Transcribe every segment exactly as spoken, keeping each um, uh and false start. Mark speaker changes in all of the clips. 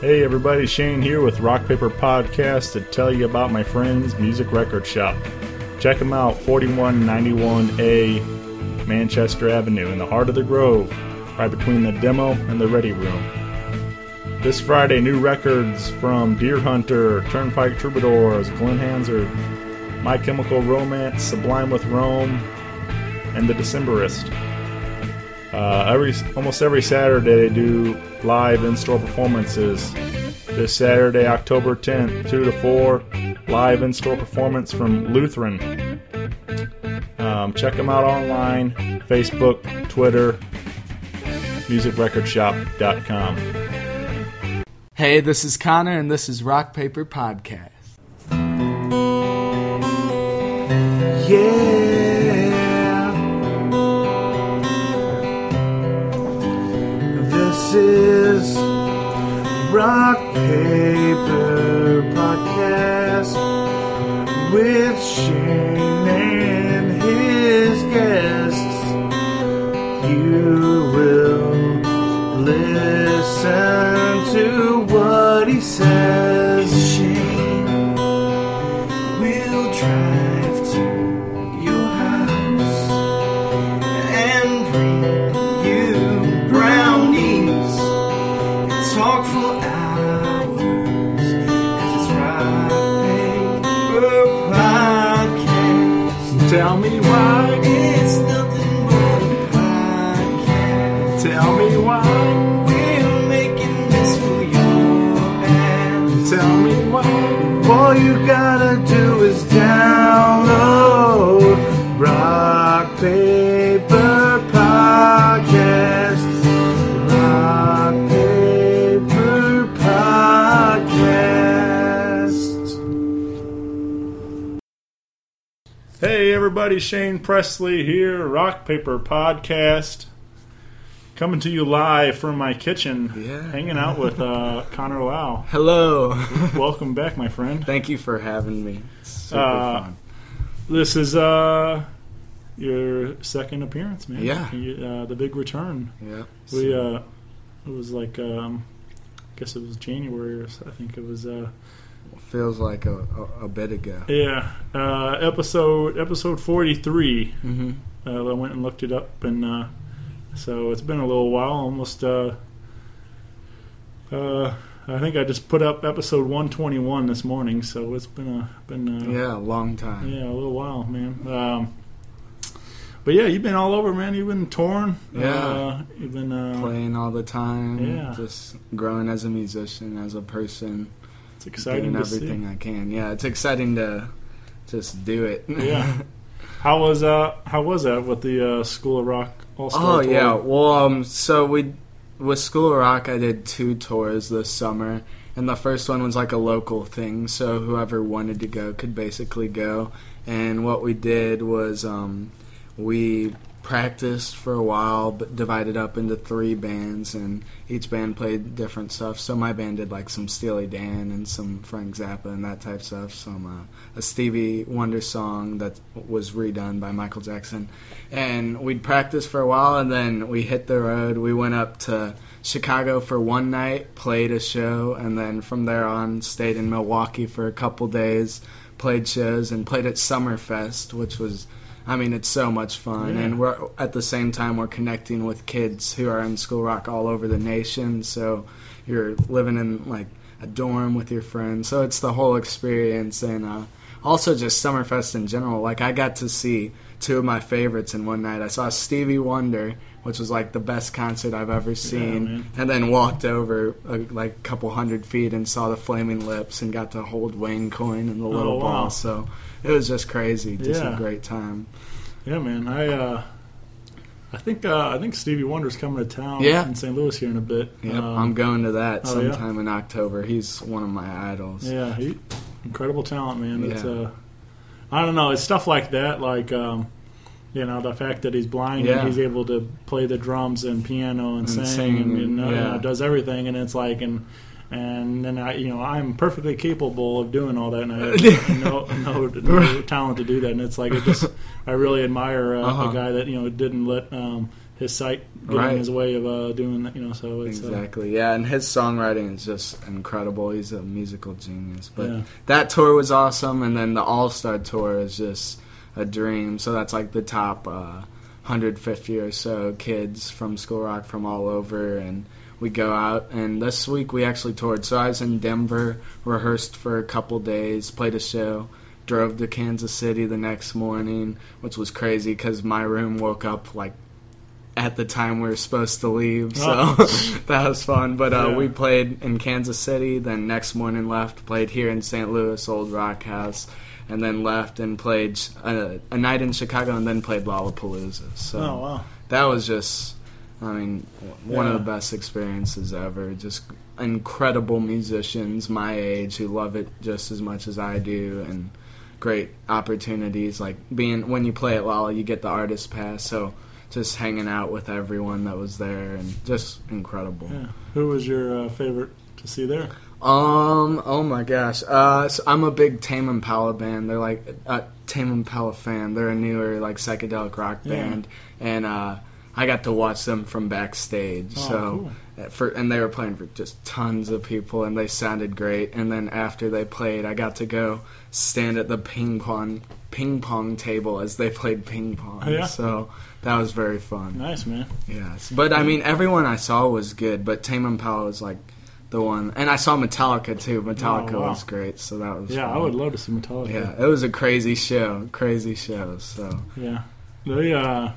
Speaker 1: Hey everybody, Shane here with Rock Paper Podcast to tell you about my friend's Music Record Shop. Check them out, forty-one ninety-one A Manchester Avenue in the heart of the Grove, right between the demo and the ready room. This Friday, new records from Deer Hunter, Turnpike Troubadours, Glenn Hansard, My Chemical Romance, Sublime with Rome, and The Decemberist. Uh, every almost every Saturday they do live in-store performances. This Saturday, October tenth, two to four, live in-store performance from Lutheran. Um, check them out online, Facebook, Twitter, music record shop dot com.
Speaker 2: Hey, this is Connor, and this is Rock Paper Podcast.
Speaker 3: Yeah. This is Rock Paper Podcast with Shane and his guests. You will listen to what he says. Shane will drive to your house and bring you brownies and talk for hours, 'cause it's Rock Paper Podcast. Tell me why it's nothing but a podcast. Tell me why we're making this for your ass. Tell me why all you gotta do is download Rock Paper Podcast. Rock Paper Podcast.
Speaker 1: Hey everybody, Shane Presley here, Rock Paper Podcast. Coming to you live from my kitchen,
Speaker 2: Yeah.
Speaker 1: hanging out with uh, Connor Lau.
Speaker 2: Hello.
Speaker 1: Welcome back, my friend.
Speaker 2: Thank you for having me. It's super
Speaker 1: Uh,
Speaker 2: fun.
Speaker 1: This is uh, your second appearance, man.
Speaker 2: Yeah.
Speaker 1: You, uh, the big return.
Speaker 2: Yeah.
Speaker 1: We uh, it was like um, I guess it was January, or so. I think it was. Uh,
Speaker 2: Feels like a, a, a bit ago.
Speaker 1: yeah, uh, episode episode forty-three.
Speaker 2: Mm-hmm.
Speaker 1: Uh, I went and looked it up, and uh, so it's been a little while. Almost. Uh, uh, I think I just put up episode one twenty-one this morning, so it's been a been uh,
Speaker 2: Yeah, a long time.
Speaker 1: yeah a little while, man. Um, but yeah, you've been all over, man. You've been touring.
Speaker 2: Yeah.
Speaker 1: Uh, you've been uh,
Speaker 2: Playing all the time.
Speaker 1: Yeah.
Speaker 2: Just growing as a musician, as a person.
Speaker 1: It's exciting
Speaker 2: doing
Speaker 1: to
Speaker 2: everything
Speaker 1: see.
Speaker 2: I can. Yeah, it's exciting to just do it.
Speaker 1: Yeah. How was uh how was that with the uh, School of Rock All Star
Speaker 2: Oh
Speaker 1: tour?
Speaker 2: yeah, well, um, so we with School of Rock, I did two tours this summer, and the first one was like a local thing, so whoever wanted to go could basically go. And what we did was um, we practiced for a while, but divided up into three bands, and each band played different stuff. So my band did like some Steely Dan and some Frank Zappa and that type of stuff. Some uh, a Stevie Wonder song that was redone by Michael Jackson. And we'd practice for a while, and then we hit the road. We went up to Chicago for one night, played a show, and then from there on stayed in Milwaukee for a couple days, played shows, and played at Summerfest, which was, I mean, it's so much fun.
Speaker 1: Yeah.
Speaker 2: And we're at the same time we're connecting with kids who are in School Rock all over the nation. So you're living in like a dorm with your friends. So it's the whole experience, and uh, also just Summerfest in general. Like I got to see two of my favorites in one night. I saw Stevie Wonder, which was like the best concert I've ever seen,
Speaker 1: man.
Speaker 2: and then walked over uh, like a couple hundred feet and saw the Flaming Lips and got to hold Wayne Coyne and the Little
Speaker 1: Oh, wow.
Speaker 2: Ball. So it was just crazy, just
Speaker 1: Yeah.
Speaker 2: a great time.
Speaker 1: Yeah, man. I uh, I think uh, I think Stevie Wonder's coming to town
Speaker 2: Yeah.
Speaker 1: in Saint Louis here in a bit.
Speaker 2: Yep,
Speaker 1: Um,
Speaker 2: I'm going to that
Speaker 1: oh, yeah?
Speaker 2: sometime in October. He's one of my idols.
Speaker 1: Yeah, he, incredible talent, man. It's
Speaker 2: Yeah.
Speaker 1: uh, I don't know. It's stuff like that, like um, you know, the fact that he's blind
Speaker 2: Yeah.
Speaker 1: and he's able to play the drums and piano and,
Speaker 2: And
Speaker 1: sing,
Speaker 2: sing,
Speaker 1: and you know,
Speaker 2: yeah.
Speaker 1: you know, does everything, and it's like and. And then I, you know, I'm perfectly capable of doing all that, and I have no, no, no talent to do that. And it's like it just, I really admire uh,
Speaker 2: Uh-huh.
Speaker 1: a guy that you know didn't let um, his sight getting
Speaker 2: Right.
Speaker 1: in his way of uh, doing that. You know, so it's
Speaker 2: Exactly, yeah, and his songwriting is just incredible. He's a musical genius. But
Speaker 1: Yeah.
Speaker 2: that tour was awesome, and then the All-Star Tour is just a dream. So that's like the top uh, one hundred fifty or so kids from School Rock from all over, and we go out. And this week we actually toured. So I was in Denver, rehearsed for a couple days, played a show, drove to Kansas City the next morning, which was crazy because my room woke up like at the time we were supposed to leave, so
Speaker 1: Oh.
Speaker 2: that was fun. But uh,
Speaker 1: Yeah.
Speaker 2: we played in Kansas City, then next morning left, played here in Saint Louis, Old Rock House, and then left and played a, a night in Chicago, and then played Lollapalooza. So
Speaker 1: Oh wow.
Speaker 2: that was just, I mean, one
Speaker 1: Yeah.
Speaker 2: of the best experiences ever. Just incredible musicians my age who love it just as much as I do, and great opportunities. Like being when you play at Lolla, you get the artist pass, so just hanging out with everyone that was there, and just incredible.
Speaker 1: Yeah. Who was your uh, favorite to see there?
Speaker 2: Um. Oh my gosh. Uh. So I'm a big Tame Impala band. They're like a Tame Impala fan. They're a newer like psychedelic rock
Speaker 1: Yeah.
Speaker 2: band, and uh, I got to watch them from backstage.
Speaker 1: Oh,
Speaker 2: so
Speaker 1: cool.
Speaker 2: for and they were playing for just tons of people, and they sounded great. And then after they played, I got to go stand at the ping pong ping pong table as they played ping pong.
Speaker 1: Oh, yeah?
Speaker 2: So that was very fun.
Speaker 1: Nice, man.
Speaker 2: Yes, but I mean, everyone I saw was good, but Tame Impala was like the one, and I saw Metallica too. Metallica
Speaker 1: Oh, wow.
Speaker 2: was great, so that was
Speaker 1: Yeah,
Speaker 2: fun.
Speaker 1: I would love to see Metallica.
Speaker 2: Yeah, it was a crazy show, crazy show. So
Speaker 1: Yeah. They, uh,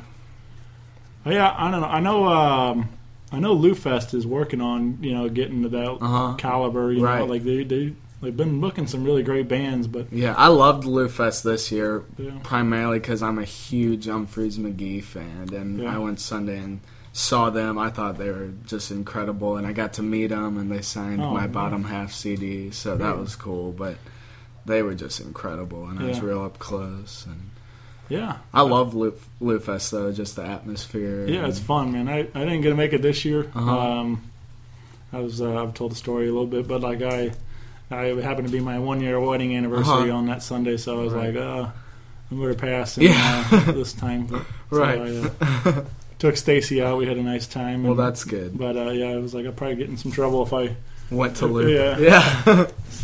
Speaker 1: oh, yeah, I don't know. I know, um, I know Lou Fest is working on, you know, getting to that
Speaker 2: Uh-huh.
Speaker 1: caliber, you know,
Speaker 2: Right.
Speaker 1: like they, they, they've been booking some really great bands, but
Speaker 2: yeah, I loved Lou Fest this year
Speaker 1: yeah.
Speaker 2: primarily because I'm a huge Humphreys McGee fan, and
Speaker 1: Yeah.
Speaker 2: I went Sunday and saw them. I thought they were just incredible, and I got to meet them, and they signed
Speaker 1: Oh,
Speaker 2: my
Speaker 1: man.
Speaker 2: bottom half C D, so that
Speaker 1: Yeah.
Speaker 2: was cool. But they were just incredible, and I was
Speaker 1: Yeah.
Speaker 2: real up close. And
Speaker 1: Yeah.
Speaker 2: I love Lou, Lou Fest though, just the atmosphere.
Speaker 1: Yeah,
Speaker 2: and-
Speaker 1: it's fun, man. I, I didn't get to make it this year.
Speaker 2: Uh-huh.
Speaker 1: Um, I was uh, I've told the story a little bit, but like I, I it happened to be my one year wedding anniversary
Speaker 2: Uh-huh.
Speaker 1: on that Sunday, so I was
Speaker 2: Right.
Speaker 1: like, uh, I'm going to pass and,
Speaker 2: Yeah.
Speaker 1: uh, this time. So
Speaker 2: Right.
Speaker 1: I, uh, took Stacy out. We had a nice time.
Speaker 2: Well,
Speaker 1: and-
Speaker 2: that's good.
Speaker 1: But uh, yeah, I was like, I'd probably get in some trouble if I.
Speaker 2: Went to Lou.
Speaker 1: Yeah.
Speaker 2: Yeah.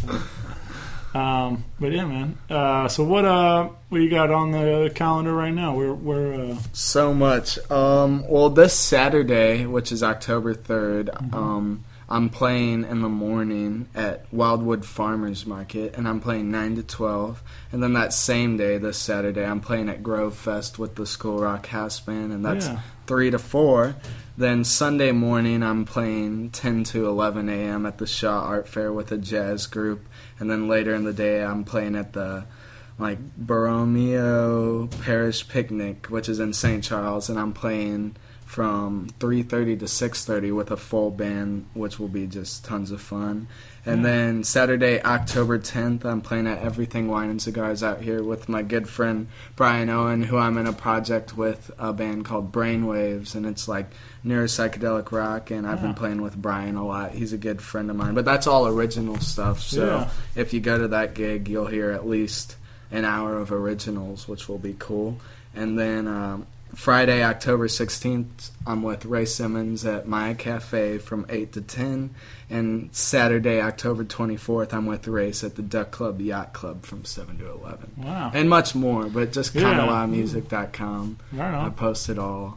Speaker 1: Um, but yeah, man. Uh, so what uh, what you got on the calendar right now? We're we're uh,
Speaker 2: So much. Um, well, this Saturday, which is October third,
Speaker 1: Mm-hmm.
Speaker 2: um, I'm playing in the morning at Wildwood Farmers Market, and I'm playing nine to twelve. And then that same day, this Saturday, I'm playing at Grove Fest with the School Rock House Band, and that's
Speaker 1: yeah.
Speaker 2: three to four. Then Sunday morning, I'm playing ten to eleven a.m. at the Shaw Art Fair with a jazz group. And then later in the day, I'm playing at the like Borromeo Parish Picnic, which is in Saint Charles, and I'm playing from three thirty to six thirty with a full band, which will be just tons of fun. And
Speaker 1: Yeah.
Speaker 2: then Saturday, October tenth, I'm playing at Everything Wine and Cigars out here with my good friend Brian Owen, who I'm in a project with, a band called Brainwaves, and it's like neuropsychedelic rock, and I've
Speaker 1: Yeah.
Speaker 2: been playing with Brian a lot. He's a good friend of mine, but that's all original stuff, so
Speaker 1: Yeah.
Speaker 2: if you go to that gig, you'll hear at least an hour of originals, which will be cool. And then um, Friday, October sixteenth, I'm with Ray Simmons at Maya Cafe from eight to ten. And Saturday, October twenty-fourth, I'm with Race at the Duck Club Yacht Club from seven to eleven.
Speaker 1: Wow.
Speaker 2: And much more, but just
Speaker 1: Yeah.
Speaker 2: kind of loud music dot com.
Speaker 1: Right
Speaker 2: I
Speaker 1: on.
Speaker 2: post it all.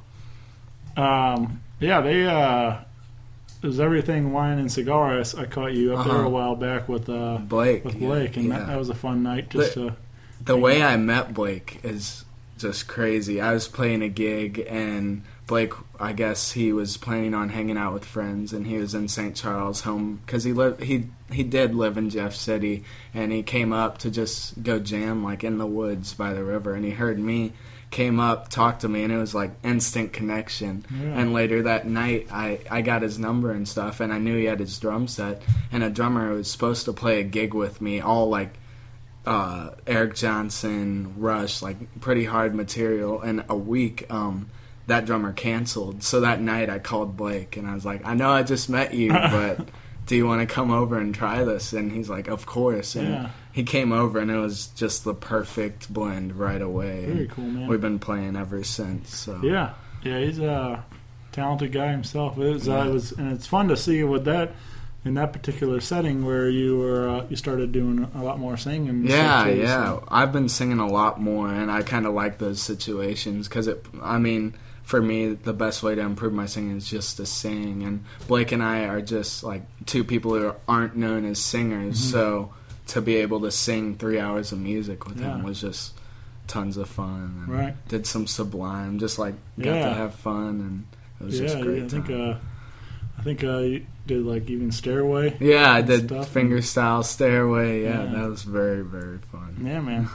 Speaker 1: Um, yeah, they uh, it was Everything Wine and Cigar. I, s- I caught you up there
Speaker 2: Uh-huh.
Speaker 1: a while back with uh,
Speaker 2: Blake.
Speaker 1: with
Speaker 2: yeah,
Speaker 1: Blake, and
Speaker 2: yeah.
Speaker 1: that, that was a fun night. Just to
Speaker 2: The way I met Blake is just crazy. I was playing a gig, and Blake, I guess he was planning on hanging out with friends, and he was in Saint Charles home because he lived he he did live in Jeff City, and he came up to just go jam like in the woods by the river, and he heard me, came up, talked to me, and it was like instant connection.
Speaker 1: Yeah.
Speaker 2: And later that night, I, I got his number and stuff, and I knew he had his drum set, and a drummer was supposed to play a gig with me, all like uh, Eric Johnson, Rush, like pretty hard material. And a week, um, that drummer canceled. So that night I called Blake and I was like, I know I just met you, but do you want to come over and try this? And he's like, of course. And
Speaker 1: Yeah.
Speaker 2: he came over, and it was just the perfect blend right away.
Speaker 1: Very
Speaker 2: And
Speaker 1: cool, man.
Speaker 2: We've been playing ever since. So
Speaker 1: Yeah. Yeah, he's a talented guy himself. It was,
Speaker 2: Yeah.
Speaker 1: uh, it was, and it's fun to see with that in that particular setting where you were uh, you started doing a lot more singing. and
Speaker 2: Yeah,
Speaker 1: stuff too,
Speaker 2: yeah.
Speaker 1: so-
Speaker 2: I've been singing a lot more, and I kind of like those situations because it. I mean, for me, the best way to improve my singing is just to sing. And Blake and I are just like two people who aren't known as singers,
Speaker 1: Mhm.
Speaker 2: so to be able to sing three hours of music with him
Speaker 1: Yeah.
Speaker 2: was just tons of fun. And
Speaker 1: Right.
Speaker 2: Did some Sublime, just like got
Speaker 1: Yeah.
Speaker 2: to have fun, and it was
Speaker 1: yeah,
Speaker 2: just great.
Speaker 1: yeah, I think
Speaker 2: time.
Speaker 1: uh, I think uh, you did like even Stairway.
Speaker 2: Yeah, I did
Speaker 1: stuff.
Speaker 2: fingerstyle stairway. Yeah,
Speaker 1: Yeah.
Speaker 2: that was very very fun.
Speaker 1: Yeah, man.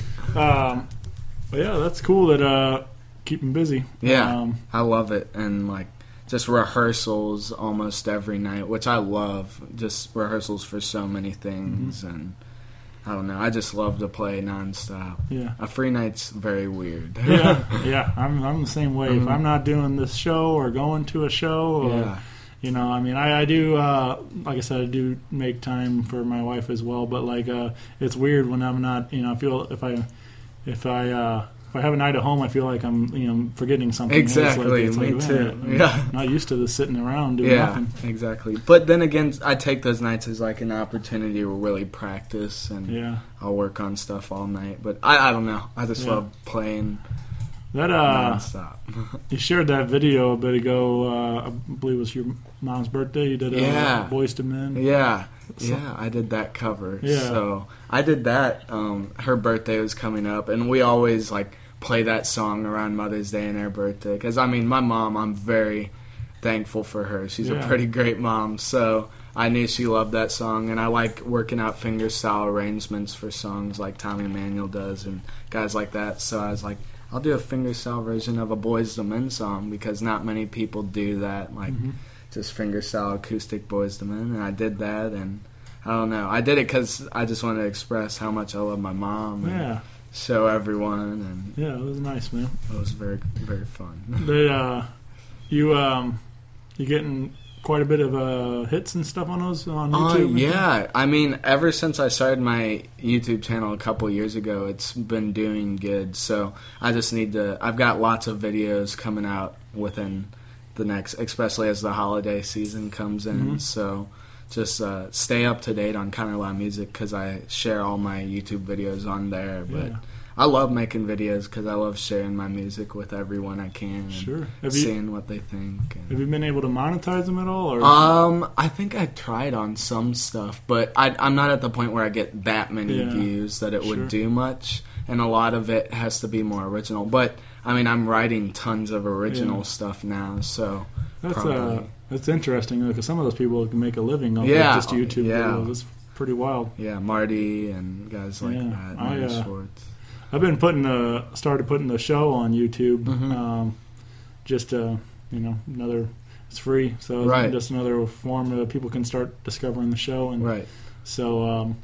Speaker 1: um, but yeah, that's cool that uh, keep him busy.
Speaker 2: Yeah,
Speaker 1: Um,
Speaker 2: I love it, and like just rehearsals almost every night, which I love. Just rehearsals for so many things,
Speaker 1: Mm-hmm.
Speaker 2: and I don't know. I just love to play nonstop.
Speaker 1: yeah.
Speaker 2: A free night's very weird.
Speaker 1: yeah, yeah. I'm I'm the same way. If
Speaker 2: Mhm.
Speaker 1: I'm not doing this show or going to a show, or
Speaker 2: yeah.
Speaker 1: you know, I mean, I, I do. Uh, like I said, I do make time for my wife as well. But like, uh, it's weird when I'm not. You know, I feel if I if I uh, if I have a night at home, I feel like I'm you know forgetting something. It's like-
Speaker 2: Exactly,
Speaker 1: it's
Speaker 2: me
Speaker 1: like,
Speaker 2: too.
Speaker 1: man, I'm
Speaker 2: Yeah.
Speaker 1: not used to this sitting around doing
Speaker 2: Yeah,
Speaker 1: nothing.
Speaker 2: exactly. But then again, I take those nights as like an opportunity to really practice, and
Speaker 1: Yeah,
Speaker 2: I'll work on stuff all night. But I, I don't know. I just
Speaker 1: Yeah.
Speaker 2: love playing
Speaker 1: that uh,
Speaker 2: nonstop.
Speaker 1: you shared that video a bit ago. Uh, I believe it was your mom's birthday. You did a
Speaker 2: Yeah.
Speaker 1: Boys to Men.
Speaker 2: Yeah,
Speaker 1: So-
Speaker 2: yeah, I did that cover.
Speaker 1: Yeah.
Speaker 2: So I did that. Um, her birthday was coming up, and we always like play that song around Mother's Day and her birthday. Because I mean, my mom, I'm very thankful for her. She's
Speaker 1: Yeah.
Speaker 2: a pretty great mom. So I knew she loved that song, and I like working out fingerstyle arrangements for songs like Tommy Emmanuel does and guys like that. So I was like, I'll do a fingerstyle version of a Boys to Men song because not many people do that. Like.
Speaker 1: Mhm.
Speaker 2: Just fingerstyle acoustic Boys to Men, and I did that, and I don't know, I did it because I just wanted to express how much I love my mom and
Speaker 1: Yeah,
Speaker 2: show everyone, and
Speaker 1: yeah, it was nice, man.
Speaker 2: it was very very fun.
Speaker 1: They, uh, you um, you getting quite a bit of uh, hits and stuff on those on
Speaker 2: Oh
Speaker 1: YouTube. and
Speaker 2: yeah, I mean, ever since I started my YouTube channel a couple years ago, it's been doing good. So I just need to. I've got lots of videos coming out within the next, especially as the holiday season comes in.
Speaker 1: Mhm.
Speaker 2: So just uh, stay up to date on Connor Law Music because I share all my YouTube videos on there. But
Speaker 1: Yeah.
Speaker 2: I love making videos because I love sharing my music with everyone I can and
Speaker 1: Sure. Have you
Speaker 2: seeing what they think. And
Speaker 1: have you been able to monetize them at all? Or
Speaker 2: um, I think I tried on some stuff, but I, I'm not at the point where I get that many
Speaker 1: Yeah,
Speaker 2: views that it
Speaker 1: sure.
Speaker 2: would do much, and a lot of it has to be more original. But I mean, I'm writing tons of original
Speaker 1: Yeah.
Speaker 2: stuff now, so
Speaker 1: that's uh,
Speaker 2: probably.
Speaker 1: that's interesting because some of those people can make a living off
Speaker 2: Yeah,
Speaker 1: of just YouTube
Speaker 2: yeah.
Speaker 1: videos. It's pretty wild.
Speaker 2: yeah, Marty and guys like
Speaker 1: Yeah,
Speaker 2: that,
Speaker 1: I,
Speaker 2: Marty
Speaker 1: uh,
Speaker 2: Schwartz.
Speaker 1: I've been putting the started putting the show on YouTube.
Speaker 2: Mhm.
Speaker 1: Um, just uh, you know, another. It's free, so it's
Speaker 2: Right.
Speaker 1: just another form that people can start discovering the show. And
Speaker 2: Right.
Speaker 1: so, um,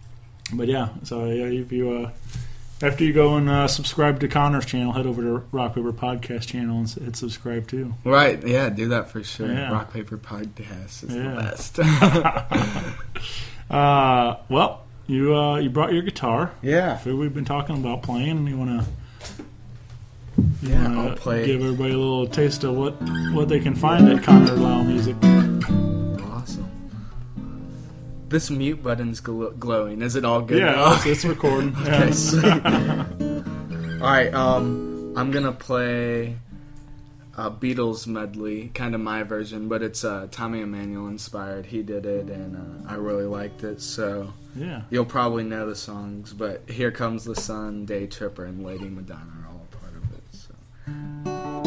Speaker 1: but yeah, so yeah, if you uh, after you go and uh, subscribe to Connor's channel, head over to Rock Paper Podcast channel and s- hit subscribe too.
Speaker 2: Right, yeah, do that for sure.
Speaker 1: Yeah.
Speaker 2: Rock Paper Podcast is
Speaker 1: Yeah.
Speaker 2: the best.
Speaker 1: Uh, well, you uh, you brought your guitar.
Speaker 2: yeah.
Speaker 1: So we've been talking about playing. You want to you
Speaker 2: Yeah,
Speaker 1: wanna
Speaker 2: I'll play.
Speaker 1: give everybody a little taste of what what they can find at Connor Lau Music.
Speaker 2: Awesome. This mute button's gl- glowing. Is it all good?
Speaker 1: Yeah,
Speaker 2: now?
Speaker 1: it's, it's recording.
Speaker 2: Okay,
Speaker 1: Yeah.
Speaker 2: sweet. Alright, um, I'm gonna play a Beatles medley, kind of my version, but it's uh, Tommy Emmanuel inspired. He did it, and uh, I really liked it, so
Speaker 1: Yeah.
Speaker 2: you'll probably know the songs, but Here Comes the Sun, Day Tripper, and Lady Madonna are all a part of it, so.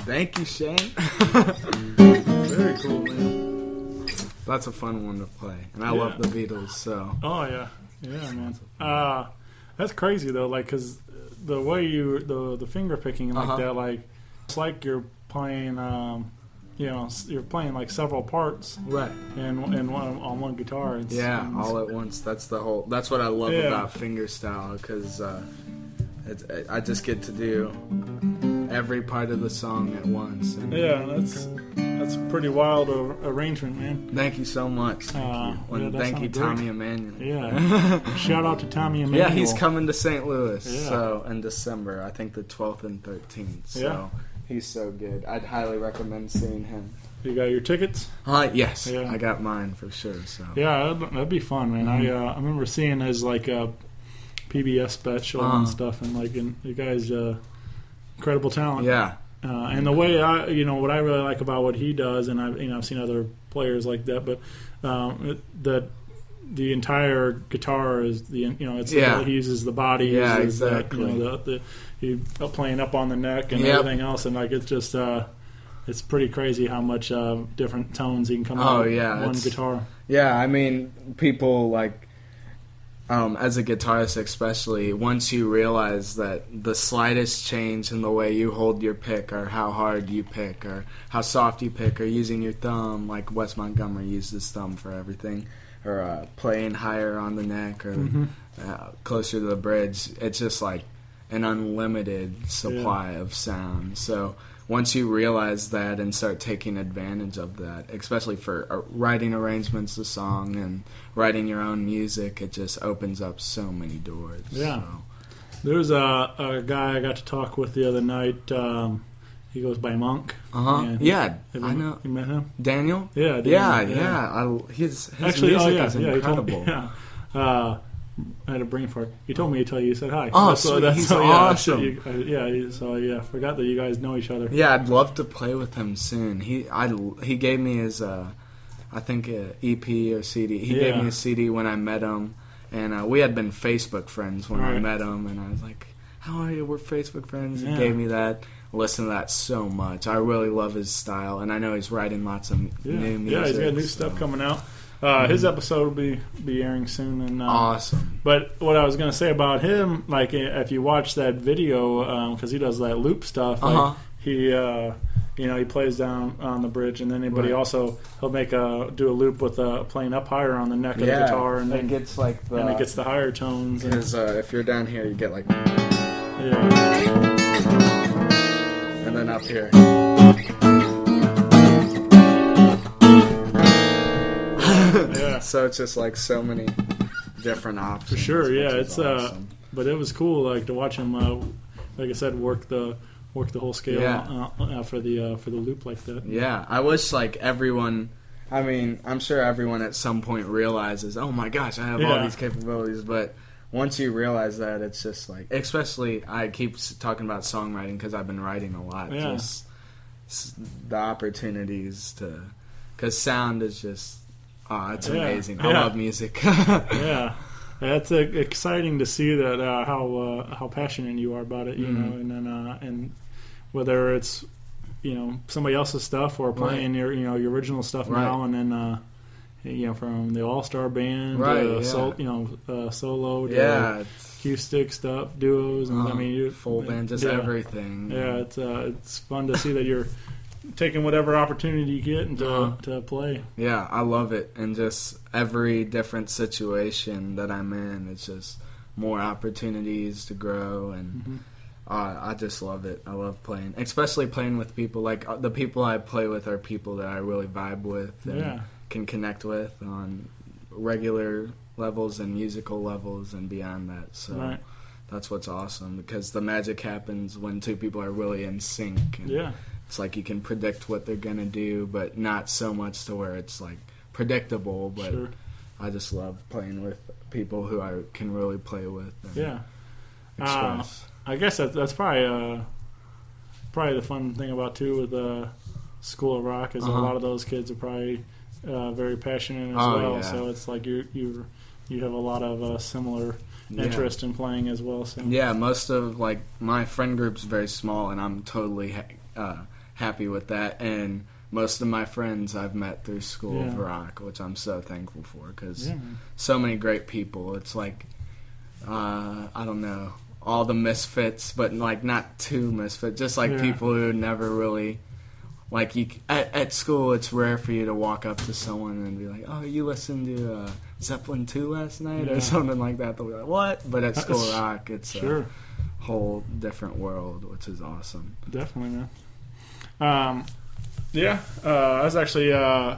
Speaker 2: Thank you, Shane.
Speaker 1: Very cool, man.
Speaker 2: That's a fun one to play, and I
Speaker 1: Yeah.
Speaker 2: love the Beatles. So
Speaker 1: Oh yeah, yeah, man. Uh, that's crazy though, like because the way you the the finger picking like
Speaker 2: Uh-huh.
Speaker 1: that, like it's like you're playing, um, you know, s- you're playing like several parts
Speaker 2: right,
Speaker 1: in in one on one guitar. It's,
Speaker 2: yeah,
Speaker 1: it's-
Speaker 2: all at once. That's the whole. That's what I love
Speaker 1: Yeah.
Speaker 2: about fingerstyle, because uh, it's, I just get to do every part of the song at once. And
Speaker 1: yeah, that's that's a pretty wild ar- arrangement, man.
Speaker 2: thank you so much. Thank
Speaker 1: Uh,
Speaker 2: you. And
Speaker 1: yeah, that
Speaker 2: thank you,
Speaker 1: sounded great.
Speaker 2: Tommy Emmanuel.
Speaker 1: Yeah, shout out to Tommy Emmanuel.
Speaker 2: Yeah, he's coming to Saint Louis.
Speaker 1: Yeah.
Speaker 2: So in December, I think the twelfth and thirteenth. So
Speaker 1: Yeah.
Speaker 2: he's so good. I'd highly recommend seeing him.
Speaker 1: You got your tickets?
Speaker 2: Uh, yes,
Speaker 1: Yeah.
Speaker 2: I got mine for sure. So
Speaker 1: Yeah, that'd, that'd be fun, man. I uh, I remember seeing his like uh, P B S special
Speaker 2: Uh-huh.
Speaker 1: and stuff, and like and the guy's uh, incredible talent.
Speaker 2: yeah,
Speaker 1: Uh, and the way I, you know, what I really like about what he does, and I've, you know, I've seen other players like that, but um, it, that the entire guitar is the, you know, it's
Speaker 2: Yeah.
Speaker 1: he uses the body, he
Speaker 2: Yeah,
Speaker 1: uses that,
Speaker 2: exactly.
Speaker 1: you know, the, the he uh, playing up on the neck and
Speaker 2: Yep.
Speaker 1: everything else, and like it's just, uh, it's pretty crazy how much uh, different tones he can come
Speaker 2: Oh,
Speaker 1: out with
Speaker 2: yeah,
Speaker 1: one
Speaker 2: it's-
Speaker 1: guitar.
Speaker 2: yeah. I mean, people like. Um, as a guitarist especially, once you realize that the slightest change in the way you hold your pick, or how hard you pick, or how soft you pick, or using your thumb, like Wes Montgomery used his thumb for everything, or uh, playing higher on the neck, or
Speaker 1: Mhm.
Speaker 2: uh, closer to the bridge, it's just like an unlimited supply of sound. So once you realize that and start taking advantage of that, especially for uh, writing arrangements of song and writing your own music, it just opens up so many doors.
Speaker 1: Yeah.
Speaker 2: So,
Speaker 1: There was a, a guy I got to talk with the other night. Um, he goes by Monk.
Speaker 2: uh-huh.
Speaker 1: And-
Speaker 2: Yeah,
Speaker 1: Have
Speaker 2: I
Speaker 1: you,
Speaker 2: know.
Speaker 1: You met him?
Speaker 2: Daniel?
Speaker 1: Yeah.
Speaker 2: Yeah,
Speaker 1: Daniel,
Speaker 2: yeah. I, his his
Speaker 1: Actually,
Speaker 2: music
Speaker 1: oh yeah,
Speaker 2: is
Speaker 1: yeah, he told me-
Speaker 2: incredible.
Speaker 1: yeah. Uh, I had a brain fart. He told me to tell you. He said hi.
Speaker 2: Oh,
Speaker 1: That's-
Speaker 2: sweet. He's
Speaker 1: yeah,
Speaker 2: awesome.
Speaker 1: you- uh, yeah, he- so yeah, forgot that you guys know each other.
Speaker 2: Yeah, I'd love to play with him soon. He I, he gave me his, uh, I think, uh, E P or C D. He gave
Speaker 1: Yeah.
Speaker 2: me a C D when I met him, and uh, we had been Facebook friends when I
Speaker 1: Right.
Speaker 2: met him, and I was like, how are you? We're Facebook friends. He
Speaker 1: Yeah.
Speaker 2: gave me that. Listen to that so much. I really love his style, and I know he's writing lots of
Speaker 1: Yeah,
Speaker 2: new music.
Speaker 1: yeah, he's got new
Speaker 2: so-
Speaker 1: stuff coming out. Uh, his episode will be be airing soon, and uh,
Speaker 2: Awesome.
Speaker 1: But what I was going to say about him, like if you watch that video, because he does that loop stuff, like,
Speaker 2: Uh-huh.
Speaker 1: he, uh, you know, he plays down on the bridge, and then but he
Speaker 2: Right.
Speaker 1: also he'll make a do a loop with uh, playing up higher on the neck of
Speaker 2: Yeah,
Speaker 1: the guitar, and
Speaker 2: it
Speaker 1: then
Speaker 2: gets like the.
Speaker 1: and it gets the higher tones. And,
Speaker 2: Because uh, if you're down here, you get like,
Speaker 1: yeah,
Speaker 2: and then up here.
Speaker 1: yeah,
Speaker 2: So it's just like so many different options.
Speaker 1: for sure. Yeah,
Speaker 2: which is
Speaker 1: it's uh,
Speaker 2: awesome.
Speaker 1: but it was cool, like to watch him, uh, like I said, work the work the whole scale
Speaker 2: Yeah.
Speaker 1: uh, uh, for the uh, for the loop like that.
Speaker 2: Yeah, I wish like everyone. I mean, I'm sure everyone at some point realizes, oh my gosh, I have all
Speaker 1: Yeah.
Speaker 2: these capabilities. But once you realize that, it's just like, especially I keep s- talking about songwriting because I've been writing a lot.
Speaker 1: Yeah.
Speaker 2: Just s- the opportunities to, because sound is just, oh, it's
Speaker 1: Yeah.
Speaker 2: amazing. I
Speaker 1: Yeah.
Speaker 2: love music.
Speaker 1: Yeah, that's uh, exciting to see that uh, how uh, how passionate you are about it. You
Speaker 2: Mhm.
Speaker 1: know, and then uh, and whether it's you know somebody else's stuff or playing
Speaker 2: Right.
Speaker 1: your you know your original stuff
Speaker 2: Right.
Speaker 1: now, and then uh, you know from the All Star Band,
Speaker 2: Right,
Speaker 1: to
Speaker 2: yeah.
Speaker 1: sol- you know uh, solo, to
Speaker 2: yeah, it's,
Speaker 1: acoustic stuff, duos, and I
Speaker 2: uh,
Speaker 1: mean you
Speaker 2: full band, just
Speaker 1: yeah.
Speaker 2: everything.
Speaker 1: Yeah, it's uh, it's fun to see that you're taking whatever opportunity you get and to,
Speaker 2: Uh-huh.
Speaker 1: to play.
Speaker 2: Yeah, I love it. And just every different situation that I'm in, it's just more opportunities to grow. And
Speaker 1: Mhm.
Speaker 2: uh, I just love it. I love playing, especially playing with people. Like, uh, the people I play with are people that I really vibe with and
Speaker 1: Yeah.
Speaker 2: can connect with on regular levels and musical levels and beyond that. So
Speaker 1: Right.
Speaker 2: that's what's awesome, because the magic happens when two people are really in sync. And
Speaker 1: Yeah.
Speaker 2: it's like you can predict what they're gonna do, but not so much to where it's like predictable. But
Speaker 1: Sure.
Speaker 2: I just love playing with people who I can really play with and
Speaker 1: Yeah.
Speaker 2: express.
Speaker 1: I guess that, that's probably uh, probably the fun thing about too with uh, School of Rock is
Speaker 2: Uh-huh.
Speaker 1: a lot of those kids are probably uh, very passionate as
Speaker 2: Oh,
Speaker 1: well.
Speaker 2: yeah.
Speaker 1: So it's like you you you have a lot of uh, similar
Speaker 2: Yeah.
Speaker 1: interest in playing as well. So
Speaker 2: Yeah, most of like my friend group's very small, and I'm totally ha- uh, happy with that. And most of my friends I've met through School
Speaker 1: Yeah.
Speaker 2: of Rock, which I'm so thankful for, because
Speaker 1: Yeah, man.
Speaker 2: so many great people. It's like, uh, I don't know, all the misfits, but like not too misfit, just like
Speaker 1: Yeah.
Speaker 2: people who never really, like you c- at, at school, it's rare for you to walk up to someone and be like, "Oh, you listened to uh, Zeppelin two last night,"
Speaker 1: Yeah.
Speaker 2: or something like that. They'll be like, "What?" But at School of
Speaker 1: That's-
Speaker 2: Rock, it's
Speaker 1: Sure.
Speaker 2: a whole different world, which is awesome.
Speaker 1: Definitely, man. Um, yeah, uh, I was actually uh,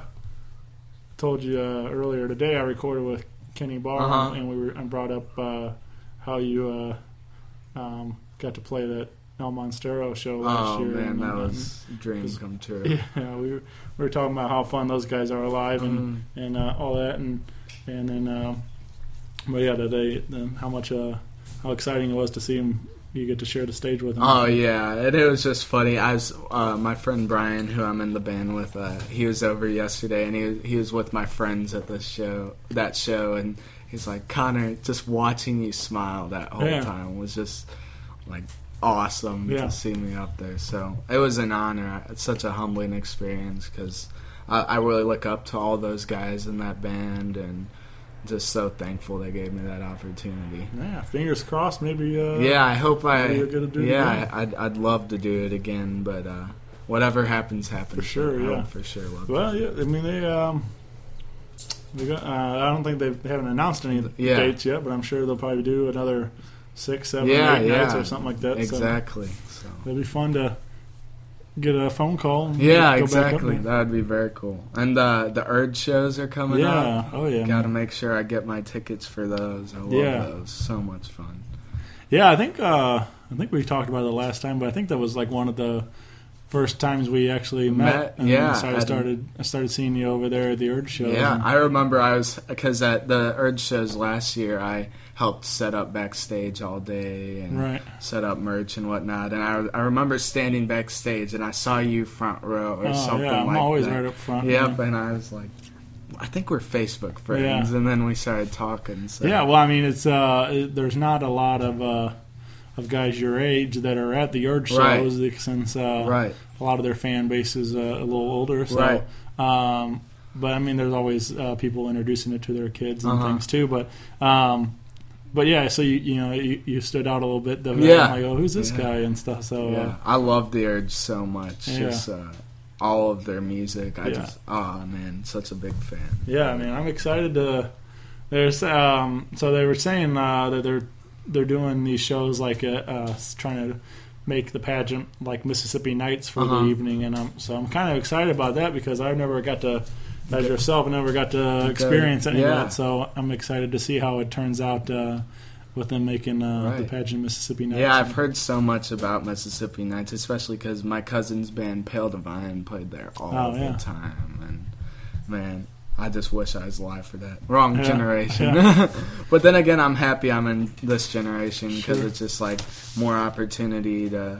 Speaker 1: told you uh, earlier today. I recorded with Kenny Barr,
Speaker 2: Uh-huh.
Speaker 1: and we were I brought up uh, how you uh, um, got to play that El Monstero show last
Speaker 2: Oh
Speaker 1: year.
Speaker 2: man,
Speaker 1: and,
Speaker 2: that
Speaker 1: uh,
Speaker 2: was a dream come true.
Speaker 1: yeah. We were, we were talking about how fun those guys are live and
Speaker 2: Mhm.
Speaker 1: and uh, all that, and and then uh, but yeah, today then how much uh, how exciting it was to see him. You get to share the stage with him.
Speaker 2: Oh yeah, and it was just funny. I was uh, my friend Brian, who I'm in the band with. Uh, he was over yesterday, and he was, he was with my friends at this show, that show, and he's like, Connor, just watching you smile that whole
Speaker 1: Yeah.
Speaker 2: time was just like awesome
Speaker 1: Yeah.
Speaker 2: to see me up there. So it was an honor. It's such a humbling experience because I, I really look up to all those guys in that band, and just so thankful they gave me that opportunity.
Speaker 1: Yeah, fingers crossed. Maybe. Uh,
Speaker 2: Yeah, I hope I.
Speaker 1: Maybe you're gonna do it
Speaker 2: yeah,
Speaker 1: again.
Speaker 2: I'd I'd love to do it again, but uh, whatever happens, happens.
Speaker 1: For sure,
Speaker 2: I
Speaker 1: yeah.
Speaker 2: would for sure love.
Speaker 1: Well, yeah. I mean, they. Um, they got, uh, I don't think they've, they haven't announced any
Speaker 2: Yeah.
Speaker 1: dates yet, but I'm sure they'll probably do another six, seven,
Speaker 2: Yeah,
Speaker 1: eight nights
Speaker 2: yeah.
Speaker 1: or something like that. So
Speaker 2: Exactly. So.
Speaker 1: it'll be fun to get a phone call. And
Speaker 2: Yeah,
Speaker 1: go back up
Speaker 2: exactly.
Speaker 1: there.
Speaker 2: That would be very cool. And uh, the Urge shows are coming
Speaker 1: Yeah.
Speaker 2: up.
Speaker 1: Oh yeah.
Speaker 2: Got to
Speaker 1: man.
Speaker 2: make sure I get my tickets for those. I love
Speaker 1: Yeah.
Speaker 2: those. So much fun.
Speaker 1: Yeah, I think. Uh, I think we talked about it the last time, but I think that was like one of the first times we actually met.
Speaker 2: Met,
Speaker 1: and
Speaker 2: yeah,
Speaker 1: So I
Speaker 2: had-
Speaker 1: started. I started seeing you over there at the Urge show.
Speaker 2: Yeah, I remember I was because at the Urge shows last year, I helped set up backstage all day and
Speaker 1: Right.
Speaker 2: set up merch and whatnot. And I, I remember standing backstage and I saw you front row or
Speaker 1: Oh
Speaker 2: something
Speaker 1: yeah, I'm
Speaker 2: like
Speaker 1: always
Speaker 2: that.
Speaker 1: right up front.
Speaker 2: Yep,
Speaker 1: man.
Speaker 2: and I was like, I think we're Facebook friends,
Speaker 1: Yeah.
Speaker 2: and then we started talking. So.
Speaker 1: Yeah, well, I mean, it's uh, it, there's not a lot of uh, of guys your age that are at the Urge
Speaker 2: Right.
Speaker 1: shows since uh,
Speaker 2: right,
Speaker 1: a lot of their fan base is uh, a little older. So,
Speaker 2: Right.
Speaker 1: um, but I mean, there's always uh, people introducing it to their kids and
Speaker 2: Uh-huh.
Speaker 1: things too. But um, but yeah, so you you know you, you stood out a little bit. Though,
Speaker 2: Yeah.
Speaker 1: I'm like, oh, who's this
Speaker 2: Yeah.
Speaker 1: guy and stuff. So
Speaker 2: yeah.
Speaker 1: uh,
Speaker 2: I love the Urge so much.
Speaker 1: Yeah.
Speaker 2: Just uh, all of their music. I
Speaker 1: Yeah.
Speaker 2: just, oh man, such a big fan.
Speaker 1: yeah, I mean, I'm excited to. There's um, so they were saying uh, that they're they're doing these shows like uh, uh, trying to make the pageant like Mississippi Nights for
Speaker 2: Uh-huh.
Speaker 1: the evening, and um, so I'm kind of excited about that because I've never got to, as yourself, I never got to experience any
Speaker 2: yeah.
Speaker 1: of that. So I'm excited to see how it turns out uh, with them making uh, the
Speaker 2: Right.
Speaker 1: pageant Mississippi Nights.
Speaker 2: Yeah, I've heard so much about Mississippi Nights, especially because my cousin's band Pale Divine played there all
Speaker 1: Oh,
Speaker 2: the
Speaker 1: yeah.
Speaker 2: time, and man, I just wish I was alive for that. Wrong
Speaker 1: Yeah,
Speaker 2: generation,
Speaker 1: yeah.
Speaker 2: but then again, I'm happy I'm in this generation because
Speaker 1: Sure.
Speaker 2: it's just like more opportunity to,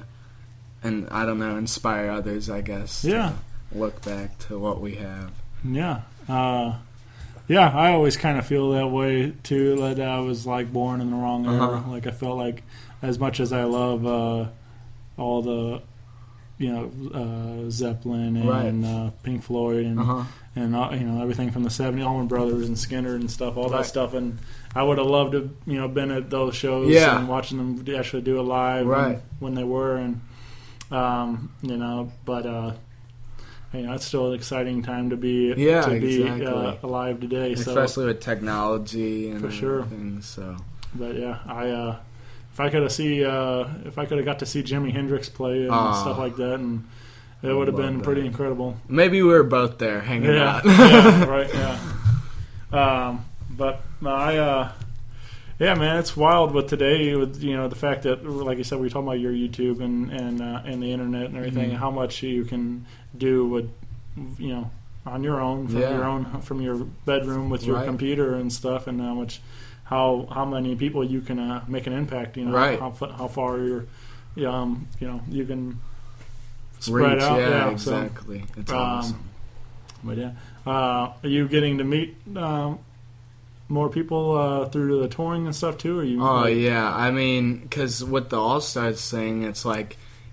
Speaker 2: and I don't know, inspire others. I guess. to
Speaker 1: Yeah.
Speaker 2: look back to what we have.
Speaker 1: Yeah. Uh, yeah, I always kind of feel that way too. That I was like born in the wrong era.
Speaker 2: Uh-huh.
Speaker 1: Like I felt like, as much as I love uh, all the, you know, uh, Zeppelin and
Speaker 2: Right.
Speaker 1: uh, Pink Floyd and
Speaker 2: Uh huh.
Speaker 1: and uh, you know everything from the seventies, Allman Brothers and Skinner and stuff, all
Speaker 2: Right.
Speaker 1: that stuff. And I would have loved to, you know, been at those shows
Speaker 2: Yeah.
Speaker 1: and watching them actually do it live
Speaker 2: Right.
Speaker 1: when, when they were, and um, you know, but. Uh, you know, it's still an exciting time to be
Speaker 2: Yeah,
Speaker 1: to be
Speaker 2: exactly.
Speaker 1: uh, alive today. So,
Speaker 2: Especially with technology and
Speaker 1: For sure.
Speaker 2: everything, so.
Speaker 1: but yeah, I uh, if I could have see uh, if I could have got to see Jimi Hendrix play and
Speaker 2: Aw.
Speaker 1: stuff like that, and it would have
Speaker 2: Love
Speaker 1: been
Speaker 2: that.
Speaker 1: pretty incredible.
Speaker 2: Maybe we were both there hanging
Speaker 1: Yeah,
Speaker 2: out.
Speaker 1: yeah, right, yeah. Um, but I, uh, yeah, man, it's wild with today with you know the fact that, like you said, we were talking about your YouTube and and uh, and the internet and everything,
Speaker 2: Mhm.
Speaker 1: and how much you can do with you know on your own from
Speaker 2: Yeah.
Speaker 1: your own from your bedroom with your
Speaker 2: Right.
Speaker 1: computer and stuff, and how much how how many people you can uh, make an impact. You know,
Speaker 2: Right.
Speaker 1: how fa- how far you're, um, you know, you can spread
Speaker 2: Reach,
Speaker 1: out.
Speaker 2: yeah,
Speaker 1: Yeah, so-
Speaker 2: exactly. It's
Speaker 1: um,
Speaker 2: awesome.
Speaker 1: but yeah, uh, are you getting to meet um, more people uh, through the touring and stuff too? Or you?
Speaker 2: Oh
Speaker 1: like-
Speaker 2: yeah, I mean, because with the All Stars thing, it's like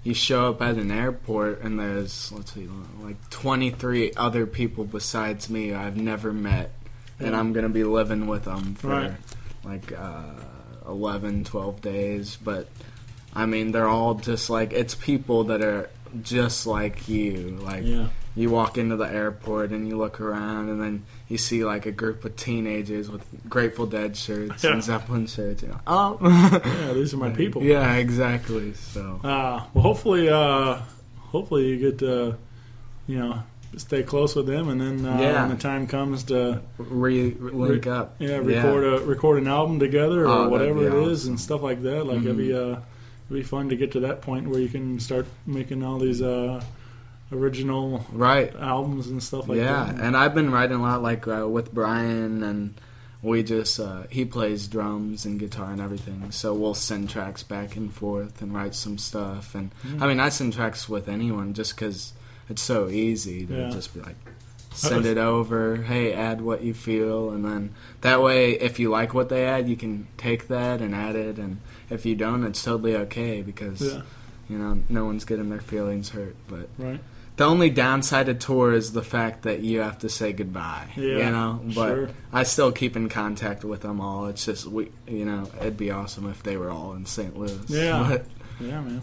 Speaker 2: you show up at an airport and there's, let's see, like twenty-three other people besides me I've never met, and
Speaker 1: Yeah.
Speaker 2: I'm going to be living with them for
Speaker 1: Right.
Speaker 2: like uh, eleven, twelve days. But, I mean, they're all just like, it's people that are just like you. Like,
Speaker 1: Yeah.
Speaker 2: you walk into the airport and you look around and then you see like a group of teenagers with Grateful Dead shirts
Speaker 1: Yeah.
Speaker 2: and Zeppelin shirts. You know, oh,
Speaker 1: Yeah, these are my people.
Speaker 2: yeah, exactly. So,
Speaker 1: Uh, well, hopefully, uh, hopefully you get to, you know, stay close with them, and then uh,
Speaker 2: Yeah.
Speaker 1: when the time comes to,
Speaker 2: re link up.
Speaker 1: yeah, record a record an album together or
Speaker 2: Oh, that'd
Speaker 1: whatever
Speaker 2: be
Speaker 1: it is
Speaker 2: awesome.
Speaker 1: and stuff like that. Like it'd be uh, it'd be fun to get to that point where you can start making all these uh, original
Speaker 2: Right.
Speaker 1: albums and stuff like
Speaker 2: Yeah,
Speaker 1: that.
Speaker 2: and I've been writing a lot, like uh, with Brian, and we just uh, he plays drums and guitar and everything. So we'll send tracks back and forth and write some stuff. And I mean, I send tracks with anyone just because it's so easy to
Speaker 1: Yeah.
Speaker 2: just be like, send it over. Hey, add what you feel, and then that way, if you like what they add, you can take that and add it. And if you don't, it's totally okay because
Speaker 1: Yeah.
Speaker 2: you know no one's getting their feelings hurt. But
Speaker 1: Right.
Speaker 2: the only downside of tour is the fact that you have to say goodbye.
Speaker 1: Yeah,
Speaker 2: you know, but
Speaker 1: sure.
Speaker 2: I still keep in contact with them all. It's just we, you know, it'd be awesome if they were all in Saint Louis.
Speaker 1: Yeah.
Speaker 2: But,
Speaker 1: Yeah, man.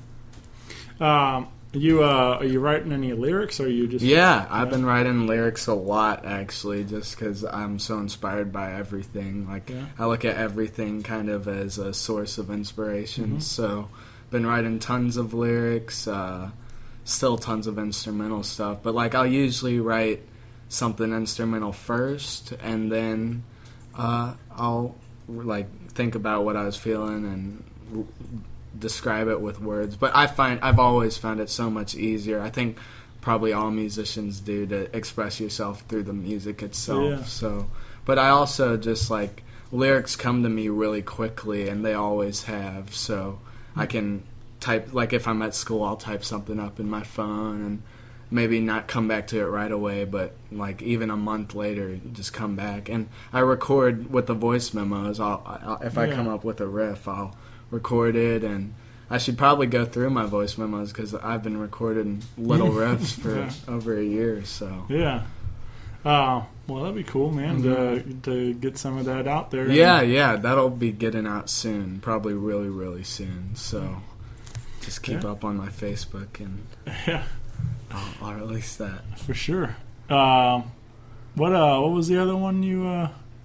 Speaker 1: Um, you uh, are you writing any lyrics, or are you just
Speaker 2: yeah, I've been writing lyrics a lot actually, just because I'm so inspired by everything. Like
Speaker 1: Yeah.
Speaker 2: I look at everything kind of as a source of inspiration.
Speaker 1: Mhm.
Speaker 2: So, been writing tons of lyrics. Uh, still tons of instrumental stuff, but like I'll usually write something instrumental first, and then uh, I'll like think about what I was feeling and r- describe it with words. But I find I've always found it so much easier. I think probably all musicians do, to express yourself through the music itself.
Speaker 1: Yeah.
Speaker 2: So, but I also just like lyrics come to me really quickly, and they always have. So I can type, like if I'm at school, I'll type something up in my phone and maybe not come back to it right away, but like even a month later, just come back. And I record with the voice memos. I'll, I'll if I
Speaker 1: Yeah.
Speaker 2: come up with a riff, I'll record it, and I should probably go through my voice memos because I've been recording little riffs for
Speaker 1: Yeah.
Speaker 2: over a year. So
Speaker 1: Yeah. Uh, well, that'd be cool, man, to to get some of that out there.
Speaker 2: yeah, yeah, that'll be getting out soon, probably really, really soon. So just keep
Speaker 1: Yeah.
Speaker 2: up on my Facebook, and
Speaker 1: Yeah,
Speaker 2: I'll, I'll release that.
Speaker 1: for sure. Um, what uh, what was the other one you uh,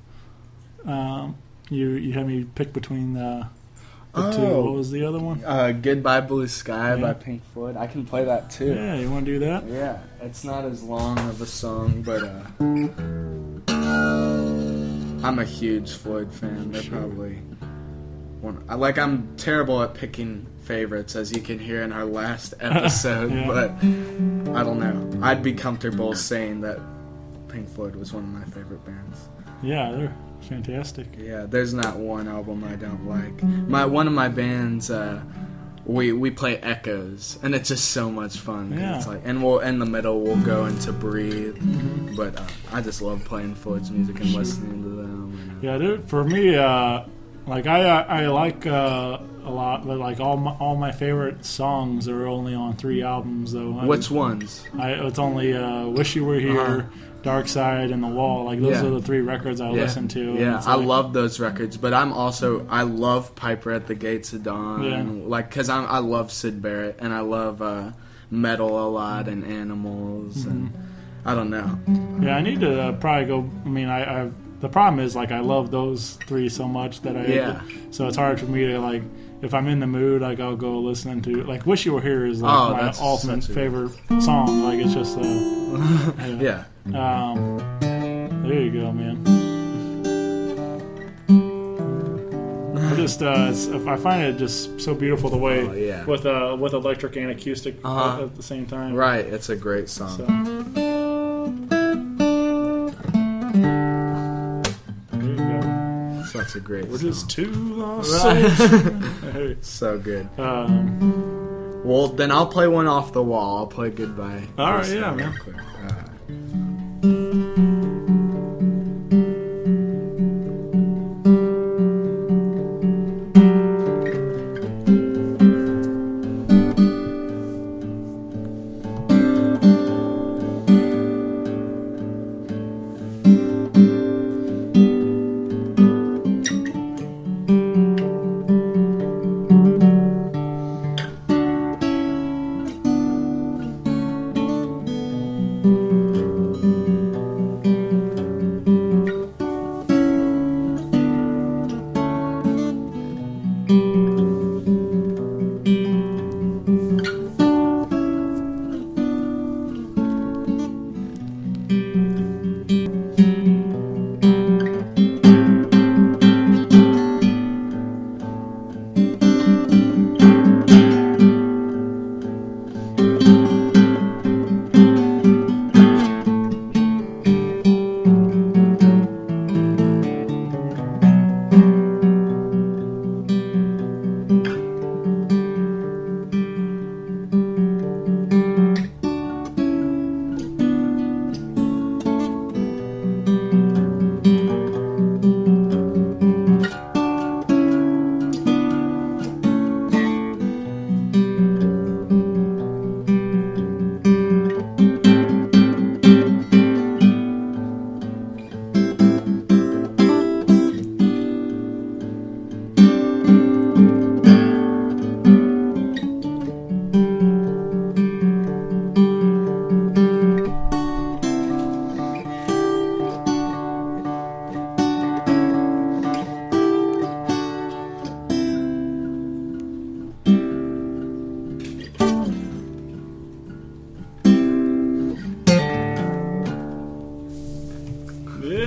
Speaker 1: um, you you had me pick between uh, the two?
Speaker 2: Oh.
Speaker 1: What was the other one?
Speaker 2: Uh, Goodbye Blue Sky
Speaker 1: Yeah.
Speaker 2: by Pink Floyd. I can play that too.
Speaker 1: Yeah, you want to do that?
Speaker 2: Yeah, it's not as long of a song, but uh, I'm a huge Floyd fan. They're probably one. I like. I'm terrible at picking favorites, as you can hear in our last episode.
Speaker 1: Yeah.
Speaker 2: But I don't know. I'd be comfortable saying that Pink Floyd was one of my favorite bands.
Speaker 1: Yeah, they're fantastic.
Speaker 2: Yeah, there's not one album I don't like. My one of my bands, uh, we we play Echoes, and it's just so much fun. 'cause
Speaker 1: Yeah.
Speaker 2: It's like, and we'll in the middle we'll go into Breathe, but uh, I just love playing Floyd's music and listening to them. And, uh,
Speaker 1: Yeah, dude, for me, uh, like I I I like uh, a lot, but like all my all my favorite songs are only on three albums though. I
Speaker 2: Which ones?
Speaker 1: I, it's only uh, "Wish You Were Here,"
Speaker 2: Uh-huh.
Speaker 1: "Dark Side," and "The Wall." Like those
Speaker 2: Yeah.
Speaker 1: are the three records I listen to. and
Speaker 2: Yeah,
Speaker 1: it's
Speaker 2: I
Speaker 1: like-
Speaker 2: love those records, but I'm also I love Piper at the Gates of Dawn,
Speaker 1: Yeah.
Speaker 2: and, like because I'm I love Syd Barrett, and I love uh, metal a lot and Animals, and
Speaker 1: Mm-hmm.
Speaker 2: I don't know.
Speaker 1: Yeah, I need to uh, probably go. I mean, I, I the problem is like I love those three so much that I
Speaker 2: Yeah.
Speaker 1: so it's hard for me to like if I'm in the mood, like I'll go listening to like "Wish You Were Here" is like
Speaker 2: Oh,
Speaker 1: my
Speaker 2: that's
Speaker 1: ultimate
Speaker 2: such a-
Speaker 1: favorite song. Like it's just uh,
Speaker 2: Yeah.
Speaker 1: Um, there you go, man. I just, uh, it's, I find it just so beautiful the way
Speaker 2: Oh, yeah.
Speaker 1: with uh, with electric and acoustic
Speaker 2: Uh-huh.
Speaker 1: at the same time.
Speaker 2: Right, it's a great song.
Speaker 1: So. There you go.
Speaker 2: Such a great
Speaker 1: We're
Speaker 2: song.
Speaker 1: just two lost
Speaker 2: Right.
Speaker 1: souls. Hey,
Speaker 2: So good.
Speaker 1: um,
Speaker 2: Well, then I'll play one off the wall. I'll play Goodbye.
Speaker 1: All right,
Speaker 2: Blue
Speaker 1: yeah,
Speaker 2: Sky
Speaker 1: man.
Speaker 2: real quick. Uh,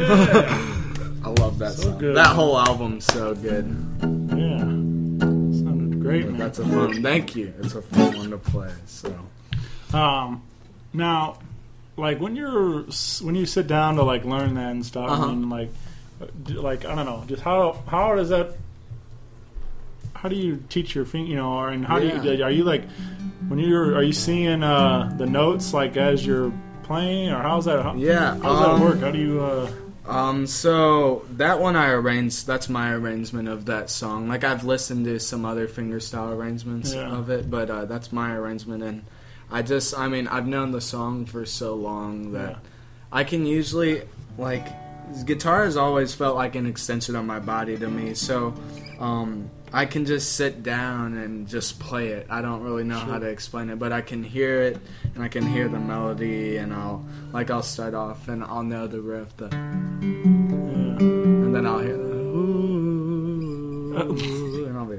Speaker 2: I love that
Speaker 1: So
Speaker 2: song.
Speaker 1: good.
Speaker 2: That whole album's so good.
Speaker 1: Yeah. Sounded great, man.
Speaker 2: That's a fun. Thank you. It's a fun one to play. So.
Speaker 1: Um, now, like when you're when you sit down to like learn that and stuff,
Speaker 2: Uh-huh.
Speaker 1: I mean, like, do- like I don't know, just how how does that? How do you teach your finger? You know, or and how do
Speaker 2: Yeah.
Speaker 1: you are you like when you're are you seeing uh, the notes like as you're playing, or how's that? How,
Speaker 2: Yeah,
Speaker 1: how does
Speaker 2: um,
Speaker 1: that work? How do you? Uh,
Speaker 2: Um, so that one I arranged, that's my arrangement of that song. Like I've listened to some other fingerstyle arrangements
Speaker 1: Yeah.
Speaker 2: of it, but uh, that's my arrangement. And I just, I mean, I've known the song for so long that
Speaker 1: Yeah.
Speaker 2: I can usually, like, guitar has always felt like an extension of my body to me. So um, I can just sit down and just play it. I don't really know
Speaker 1: Sure.
Speaker 2: how to explain it, but I can hear it and I can hear the melody, and I'll, like, I'll start off and I'll know the riff, the
Speaker 1: yeah.
Speaker 2: and then I'll hear the ooh, and I'll be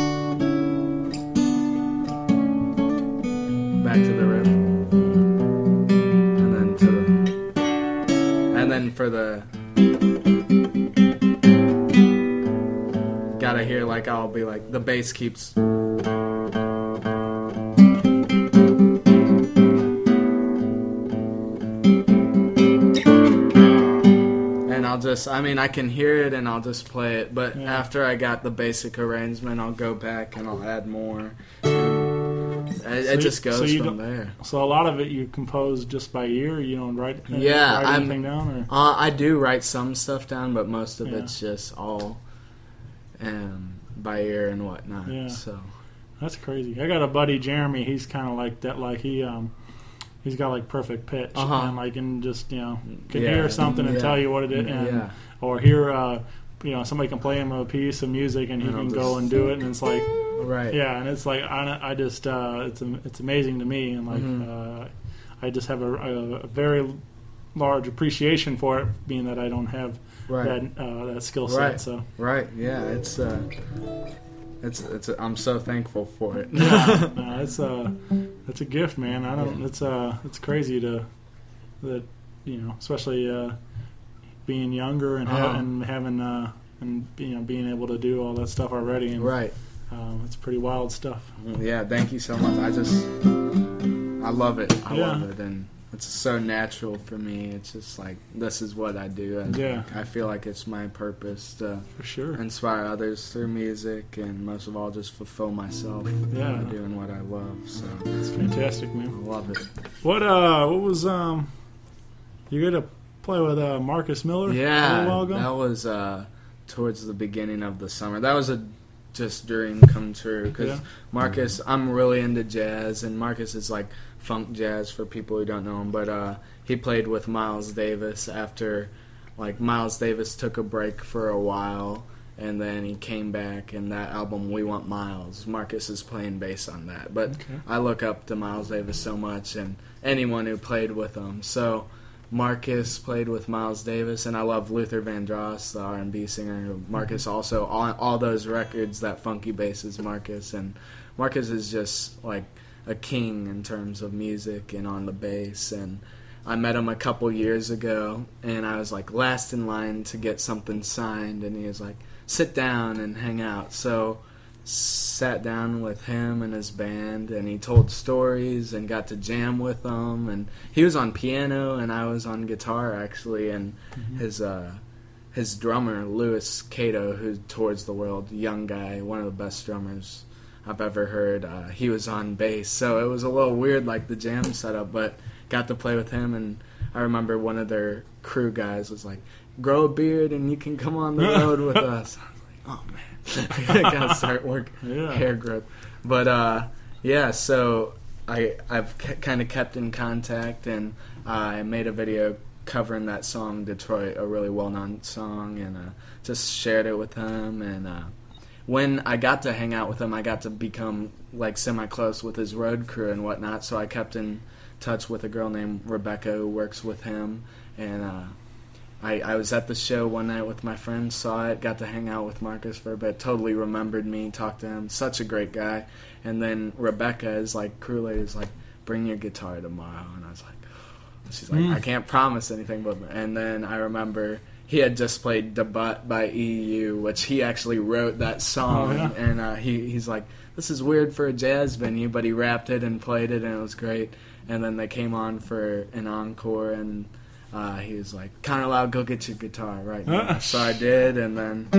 Speaker 2: back to the riff, and then to the, and then for the, gotta hear like I'll be like the bass keeps. And I'll just, I mean, I can hear it and I'll just play it. But
Speaker 1: Yeah.
Speaker 2: after I got the basic arrangement, I'll go back and I'll add more. And it,
Speaker 1: So
Speaker 2: it
Speaker 1: you-
Speaker 2: just goes
Speaker 1: so you
Speaker 2: from
Speaker 1: don't-
Speaker 2: there.
Speaker 1: So a lot of it you compose just by ear. You don't write. uh,
Speaker 2: Yeah,
Speaker 1: write
Speaker 2: I'm-
Speaker 1: anything down. Or?
Speaker 2: Uh, I do write some stuff down, but most of
Speaker 1: Yeah.
Speaker 2: it's just all um, by ear and whatnot.
Speaker 1: Yeah.
Speaker 2: So
Speaker 1: That's crazy. I got a buddy, Jeremy. He's kind of like that. Like he, um, he's got like perfect pitch,
Speaker 2: Uh-huh.
Speaker 1: and like can just you know can
Speaker 2: Yeah.
Speaker 1: hear something and
Speaker 2: Yeah.
Speaker 1: tell you what it is, and
Speaker 2: Yeah.
Speaker 1: or hear uh, you know somebody can play him a piece of music and he
Speaker 2: And I'll
Speaker 1: can
Speaker 2: just-
Speaker 1: go and do it, and it's like
Speaker 2: right.
Speaker 1: yeah, and it's like I, I just uh, it's it's amazing to me, and like
Speaker 2: Mhm.
Speaker 1: uh, I just have a, a, a very large appreciation for it, being that I don't have
Speaker 2: Right.
Speaker 1: that uh, that skill set.
Speaker 2: Right.
Speaker 1: So
Speaker 2: Right. Yeah. It's uh, it's it's. I'm so thankful for it.
Speaker 1: yeah, no, it's a it's a gift, man. I don't.
Speaker 2: Yeah.
Speaker 1: It's uh it's crazy to that you know, especially uh, being younger and, ha-
Speaker 2: Uh-huh.
Speaker 1: and having uh, and you know being able to do all that stuff already. And,
Speaker 2: Right.
Speaker 1: Um, it's pretty wild stuff.
Speaker 2: Yeah, thank you so much. I just, I love it. I
Speaker 1: Yeah.
Speaker 2: love it, and it's so natural for me. It's just like this is what I do. And
Speaker 1: Yeah.
Speaker 2: I feel like it's my purpose to
Speaker 1: For sure.
Speaker 2: inspire others through music, and most of all, just fulfill myself
Speaker 1: Yeah.
Speaker 2: by doing what I love. So
Speaker 1: It's fantastic,
Speaker 2: I
Speaker 1: man.
Speaker 2: love it.
Speaker 1: What uh what was um you get to play with uh, Marcus Miller a little while
Speaker 2: Yeah,
Speaker 1: ago?
Speaker 2: that was uh, towards the beginning of the summer. That was a just dream come true because
Speaker 1: Yeah.
Speaker 2: Marcus, I'm really into jazz, and Marcus is like funk jazz for people who don't know him. But uh, he played with Miles Davis after, like, Miles Davis took a break for a while, and then he came back. And that album, We Want Miles, Marcus is playing bass on that. But
Speaker 1: Okay.
Speaker 2: I look up to Miles Davis so much, and anyone who played with him. So Marcus played with Miles Davis, and I love Luther Vandross, the R and B singer. Who Marcus also on all those records, that funky bass is Marcus, and Marcus is just like a king in terms of music and on the bass. And I met him a couple years ago, and I was like last in line to get something signed, and he was like, "Sit down and hang out." So sat down with him and his band, and he told stories and got to jam with them. And he was on piano and I was on guitar actually, and
Speaker 1: Mm-hmm.
Speaker 2: his uh his drummer Louis Cato, who tours the world, young guy, one of the best drummers I've ever heard, uh, he was on bass. So it was a little weird, like the jam setup, but got to play with him. And I remember one of their crew guys was like, "Grow a beard and you can come on the road with us." I was like, "Oh man." I gotta start work
Speaker 1: Yeah.
Speaker 2: hair growth, but uh, yeah. So I I've k- kind of kept in contact, and uh, I made a video covering that song Detroit, a really well known song, and uh, just shared it with him. And uh, when I got to hang out with him, I got to become like semi close with his road crew and whatnot. So I kept in touch with a girl named Rebecca who works with him, and. Uh, I, I was at the show one night with my friends, saw it, got to hang out with Marcus for a bit, totally remembered me, talked to him, such a great guy. And then Rebecca is like, crew lady is like, "Bring your guitar tomorrow." And I was like, she's like,
Speaker 1: Mm.
Speaker 2: "I can't promise anything, but," and then I remember he had just played Debut by E U, which he actually wrote that song.
Speaker 1: Oh, yeah?
Speaker 2: And uh, he he's like, this is weird for a jazz venue, but he rapped it and played it, and it was great. And then they came on for an encore, and uh, he was like, Connor Loud, go get your guitar right now. So I did, and then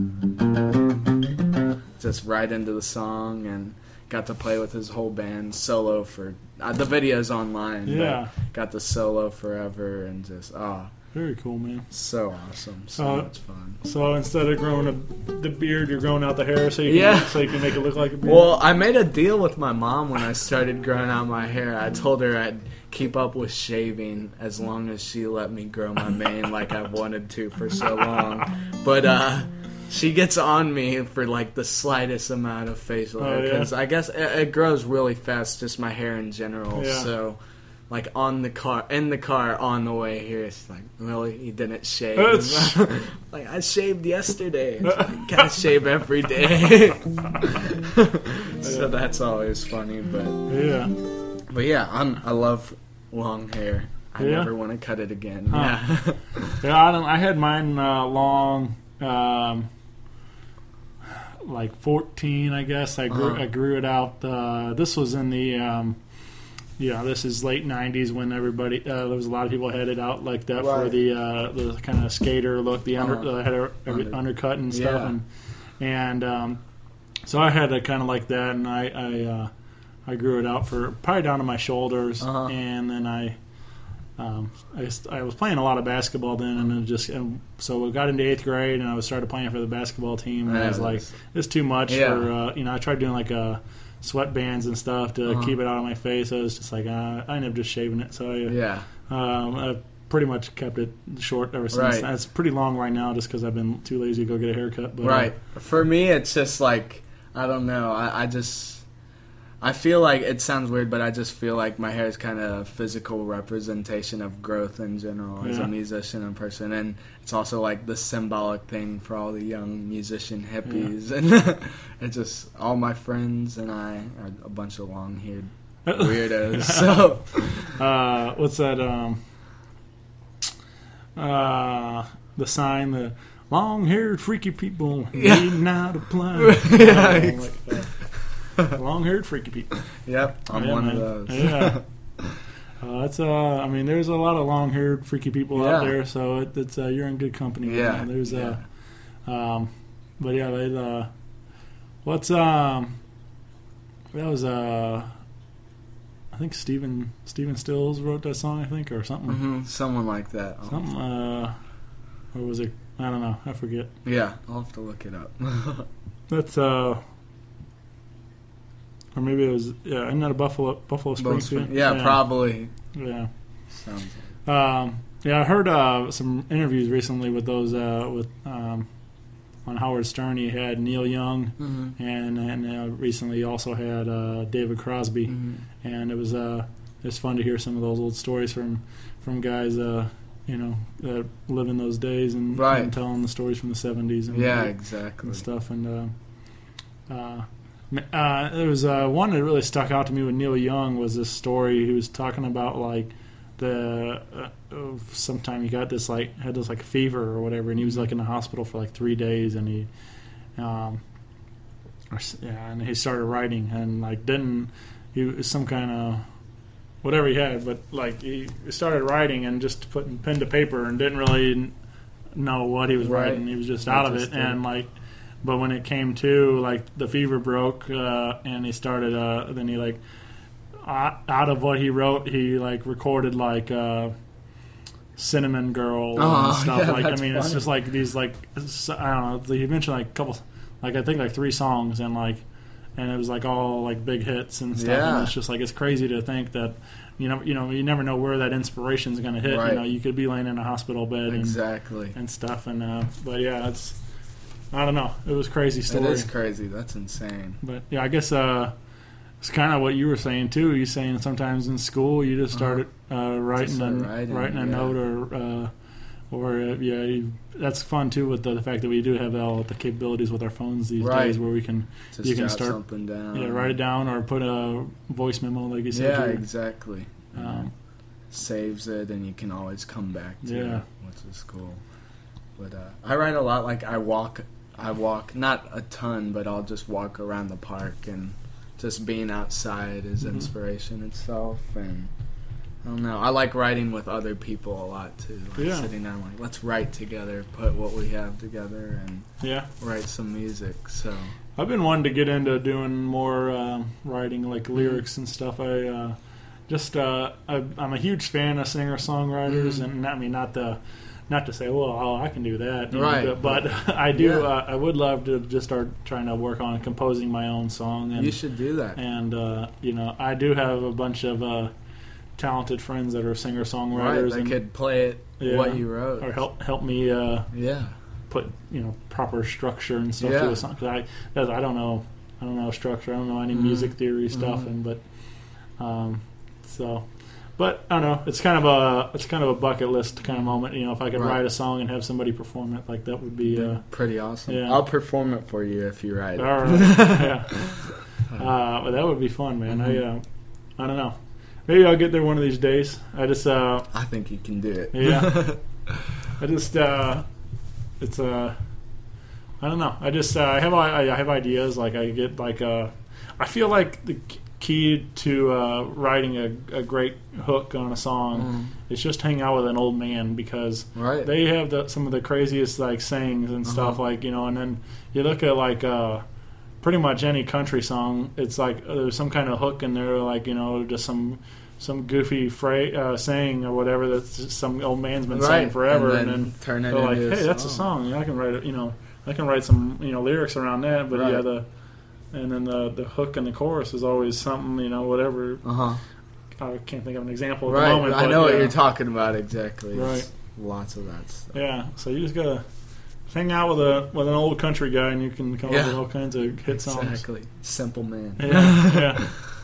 Speaker 2: just right into the song, and got to play with his whole band solo for uh, the video's online.
Speaker 1: Yeah.
Speaker 2: Got the solo forever, and just oh,
Speaker 1: Very cool, man.
Speaker 2: so awesome, so
Speaker 1: Uh,
Speaker 2: much fun.
Speaker 1: So instead of growing a, the beard, you're growing out the hair so you can,
Speaker 2: Yeah.
Speaker 1: so you can make it look like a beard.
Speaker 2: Well, I made a deal with my mom when I started growing out my hair. I told her I'd keep up with shaving as long as she let me grow my mane like I wanted to for so long. But uh, she gets on me for like the slightest amount of facial hair
Speaker 1: Oh, yeah?
Speaker 2: because I guess it, it grows really fast, just my hair in general.
Speaker 1: Yeah.
Speaker 2: So. Like on the car, in the car on the way here, it's like, really, you didn't shave?
Speaker 1: That's-
Speaker 2: Like I shaved yesterday. It's like, gotta shave every day. So that's always funny, but
Speaker 1: yeah.
Speaker 2: but yeah, I'm, I love long hair. I
Speaker 1: Yeah?
Speaker 2: never want to cut it again.
Speaker 1: Huh.
Speaker 2: Yeah.
Speaker 1: Yeah, I don't. I had mine uh, long, um, like fourteen, I guess. I grew.
Speaker 2: Uh-huh.
Speaker 1: I grew it out. Uh, this was in the. Um, yeah, this is late nineties when everybody. Uh, there was a lot of people had it out like that for
Speaker 2: Right.
Speaker 1: the uh, the kind of skater look, the under,
Speaker 2: Uh-huh.
Speaker 1: uh, had a, every,
Speaker 2: Under-
Speaker 1: undercut and stuff,
Speaker 2: Yeah.
Speaker 1: and and um, so I had it kind of like that, and I I, uh, I grew it out for probably down to my shoulders,
Speaker 2: Uh-huh.
Speaker 1: and then I. Um, I, just, I was playing a lot of basketball then, and then just and so we got into eighth grade, and I was started playing for the basketball team, and I was
Speaker 2: Yeah,
Speaker 1: like,
Speaker 2: that's-
Speaker 1: it's too much
Speaker 2: Yeah.
Speaker 1: for uh, you know. I tried doing like uh, sweatbands and stuff to
Speaker 2: Uh-huh.
Speaker 1: keep it out of my face. I was just like, uh, I ended up just shaving it, so I,
Speaker 2: Yeah.
Speaker 1: um, I pretty much kept it short ever since.
Speaker 2: Right.
Speaker 1: And it's pretty long right now, just because I've been too lazy to go get a haircut. But, uh,
Speaker 2: Right. For me, it's just like, I don't know. I, I just, I feel like, it sounds weird, but I just feel like my hair is kind of a physical representation of growth in general as
Speaker 1: Yeah.
Speaker 2: a musician and person. And it's also like the symbolic thing for all the young musician hippies. And it just, all my friends and I are a bunch of long-haired weirdos. So,
Speaker 1: uh, what's that? Um, uh, the sign, the long-haired freaky people
Speaker 2: Yeah.
Speaker 1: needing out of plan.
Speaker 2: Yeah,
Speaker 1: Oh, like that. Long-haired freaky people.
Speaker 2: yep, I'm
Speaker 1: Yeah,
Speaker 2: one
Speaker 1: man.
Speaker 2: of those.
Speaker 1: Yeah. Uh, that's uh, I mean, there's a lot of long-haired freaky people out
Speaker 2: Yeah.
Speaker 1: there, so it, it's uh, you're in good company.
Speaker 2: Yeah,
Speaker 1: man. There's uh,
Speaker 2: yeah.
Speaker 1: um, but yeah, they uh, what's um, that was uh, I think Steven Steven Stills wrote that song, I think, or something.
Speaker 2: hmm Someone like that. I'll-
Speaker 1: Something, uh, or was it? I don't know. I forget.
Speaker 2: Yeah, I'll have to look it up.
Speaker 1: That's uh, or maybe it was. Yeah, isn't that a Buffalo Buffalo
Speaker 2: Both-
Speaker 1: Springfield?
Speaker 2: yeah, probably.
Speaker 1: Yeah.
Speaker 2: Sounds
Speaker 1: Um, yeah, I heard uh, some interviews recently with those uh, with um, on Howard Stern. He had Neil Young,
Speaker 2: mm-hmm.
Speaker 1: and and uh, recently he also had uh, David Crosby,
Speaker 2: Mm-hmm.
Speaker 1: and it was uh, it was fun to hear some of those old stories from from guys. Uh, you know, that live in those days and,
Speaker 2: Right.
Speaker 1: and telling the stories from the seventies and,
Speaker 2: Yeah, exactly.
Speaker 1: and stuff. And uh, uh, uh, there was uh, one that really stuck out to me with Neil Young was this story. He was talking about like the uh, of sometime he got this like had this like fever or whatever, and he was like in the hospital for like three days, and he um, or, s- yeah, and he started writing and like didn't he was some kind of whatever he had, but like he started writing and just putting pen to paper and didn't really kn- know what he was
Speaker 2: Right.
Speaker 1: writing. He was just
Speaker 2: He
Speaker 1: out of
Speaker 2: just
Speaker 1: it,
Speaker 2: did
Speaker 1: and
Speaker 2: it.
Speaker 1: like, but when it came to like the fever broke, uh, and he started, uh, then he like uh, out of what he wrote, he like recorded like uh, Cinnamon Girl
Speaker 2: Oh,
Speaker 1: and stuff.
Speaker 2: yeah,
Speaker 1: like I
Speaker 2: that's
Speaker 1: mean, it's
Speaker 2: funny.
Speaker 1: just like these like s- I don't know. He mentioned like a couple, like I think like three songs, and like. And it was like all like big hits and stuff.
Speaker 2: Yeah.
Speaker 1: And it's just like it's crazy to think that you know you know you never know where that inspiration is going to hit.
Speaker 2: Right.
Speaker 1: You know, you could be laying in a hospital bed and,
Speaker 2: Exactly.
Speaker 1: and stuff. And uh, but yeah, it's I don't know. It was a crazy story.
Speaker 2: It is crazy. That's insane.
Speaker 1: But yeah, I guess uh, it's kind of what you were saying too. You saying sometimes in school you just started uh, writing
Speaker 2: start
Speaker 1: and
Speaker 2: writing,
Speaker 1: writing a
Speaker 2: yeah.
Speaker 1: note or uh, or uh, yeah, you, that's fun too with the, the fact that we do have all the capabilities with our phones these
Speaker 2: Right.
Speaker 1: days where we can
Speaker 2: Just
Speaker 1: You can
Speaker 2: jot
Speaker 1: start-
Speaker 2: something down.
Speaker 1: yeah write it down or put a voice memo like you said.
Speaker 2: Yeah,
Speaker 1: to-
Speaker 2: exactly.
Speaker 1: um,
Speaker 2: Saves it, and you can always come back to
Speaker 1: Yeah.
Speaker 2: it, which is cool. But uh, I write a lot. Like I walk, I walk not a ton, but I'll just walk around the park, and just being outside is
Speaker 1: Mhm.
Speaker 2: inspiration itself. And I don't know. I like writing with other people a lot too. Like
Speaker 1: Yeah.
Speaker 2: sitting down, like let's write together, put what we have together, and
Speaker 1: Yeah.
Speaker 2: write some music. So
Speaker 1: I've been wanting to get into doing more um, writing, like lyrics and stuff. I uh, just uh, I, I'm a huge fan of singer songwriters,
Speaker 2: Mhm.
Speaker 1: and I mean not the not to say, well, oh, I can do that, you know,
Speaker 2: Right.
Speaker 1: but, but I do.
Speaker 2: Yeah.
Speaker 1: Uh, I would love to just start trying to work on composing my own song, and
Speaker 2: you should do that.
Speaker 1: and uh, you know, I do have a bunch of uh, talented friends that are singer
Speaker 2: Right,
Speaker 1: songwriters,
Speaker 2: they
Speaker 1: and
Speaker 2: could play it
Speaker 1: Yeah.
Speaker 2: what you wrote.
Speaker 1: or help help me. Uh,
Speaker 2: Yeah.
Speaker 1: put you know proper structure and stuff
Speaker 2: Yeah.
Speaker 1: to a song, 'cause I that's, I don't know I don't know structure, I don't know any
Speaker 2: Mhm.
Speaker 1: music theory stuff,
Speaker 2: Mhm.
Speaker 1: and but um so but I don't know, it's kind of a it's kind of a bucket list kind of moment, you know, if I could
Speaker 2: Right.
Speaker 1: write a song and have somebody perform it, like that would be uh
Speaker 2: Pretty awesome.
Speaker 1: yeah.
Speaker 2: I'll perform it for you if you write it.
Speaker 1: all right. Yeah, uh but that would be fun, man. I
Speaker 2: Mhm.
Speaker 1: uh I don't know, maybe I'll get there one of these days. I just uh
Speaker 2: I think you can do it.
Speaker 1: Yeah. I just, uh, it's uh, I don't know. I just, uh, I have, I, I have ideas. Like I get, like, uh, I feel like the key to uh, writing a, a great hook on a song
Speaker 2: Mm.
Speaker 1: is just hang out with an old man, because
Speaker 2: Right.
Speaker 1: they have the, some of the craziest like sayings and stuff,
Speaker 2: Uh-huh.
Speaker 1: like, you know. And then you look at like uh, pretty much any country song. It's like uh, there's some kind of hook in there, like, you know, just some. Some goofy fra- uh, saying or whatever that some old man's been saying
Speaker 2: Right.
Speaker 1: forever,
Speaker 2: And
Speaker 1: and
Speaker 2: then
Speaker 1: then,
Speaker 2: turn it
Speaker 1: they're like,
Speaker 2: into a
Speaker 1: "Hey, that's a
Speaker 2: song."
Speaker 1: song. I can write it. You know, I can write some you know lyrics around that." But
Speaker 2: Right.
Speaker 1: yeah, the and then the the hook and the chorus is always something. You know, whatever.
Speaker 2: Uh-huh.
Speaker 1: I can't think of an example at the
Speaker 2: Right.
Speaker 1: moment.
Speaker 2: I
Speaker 1: but
Speaker 2: know what
Speaker 1: yeah.
Speaker 2: you're talking about exactly. It's
Speaker 1: Right.
Speaker 2: Lots of that stuff.
Speaker 1: Yeah, so you just gotta hang out with a with an old country guy, and you can come up
Speaker 2: Yeah.
Speaker 1: with all kinds of hit songs.
Speaker 2: Exactly. Simple man.
Speaker 1: Yeah,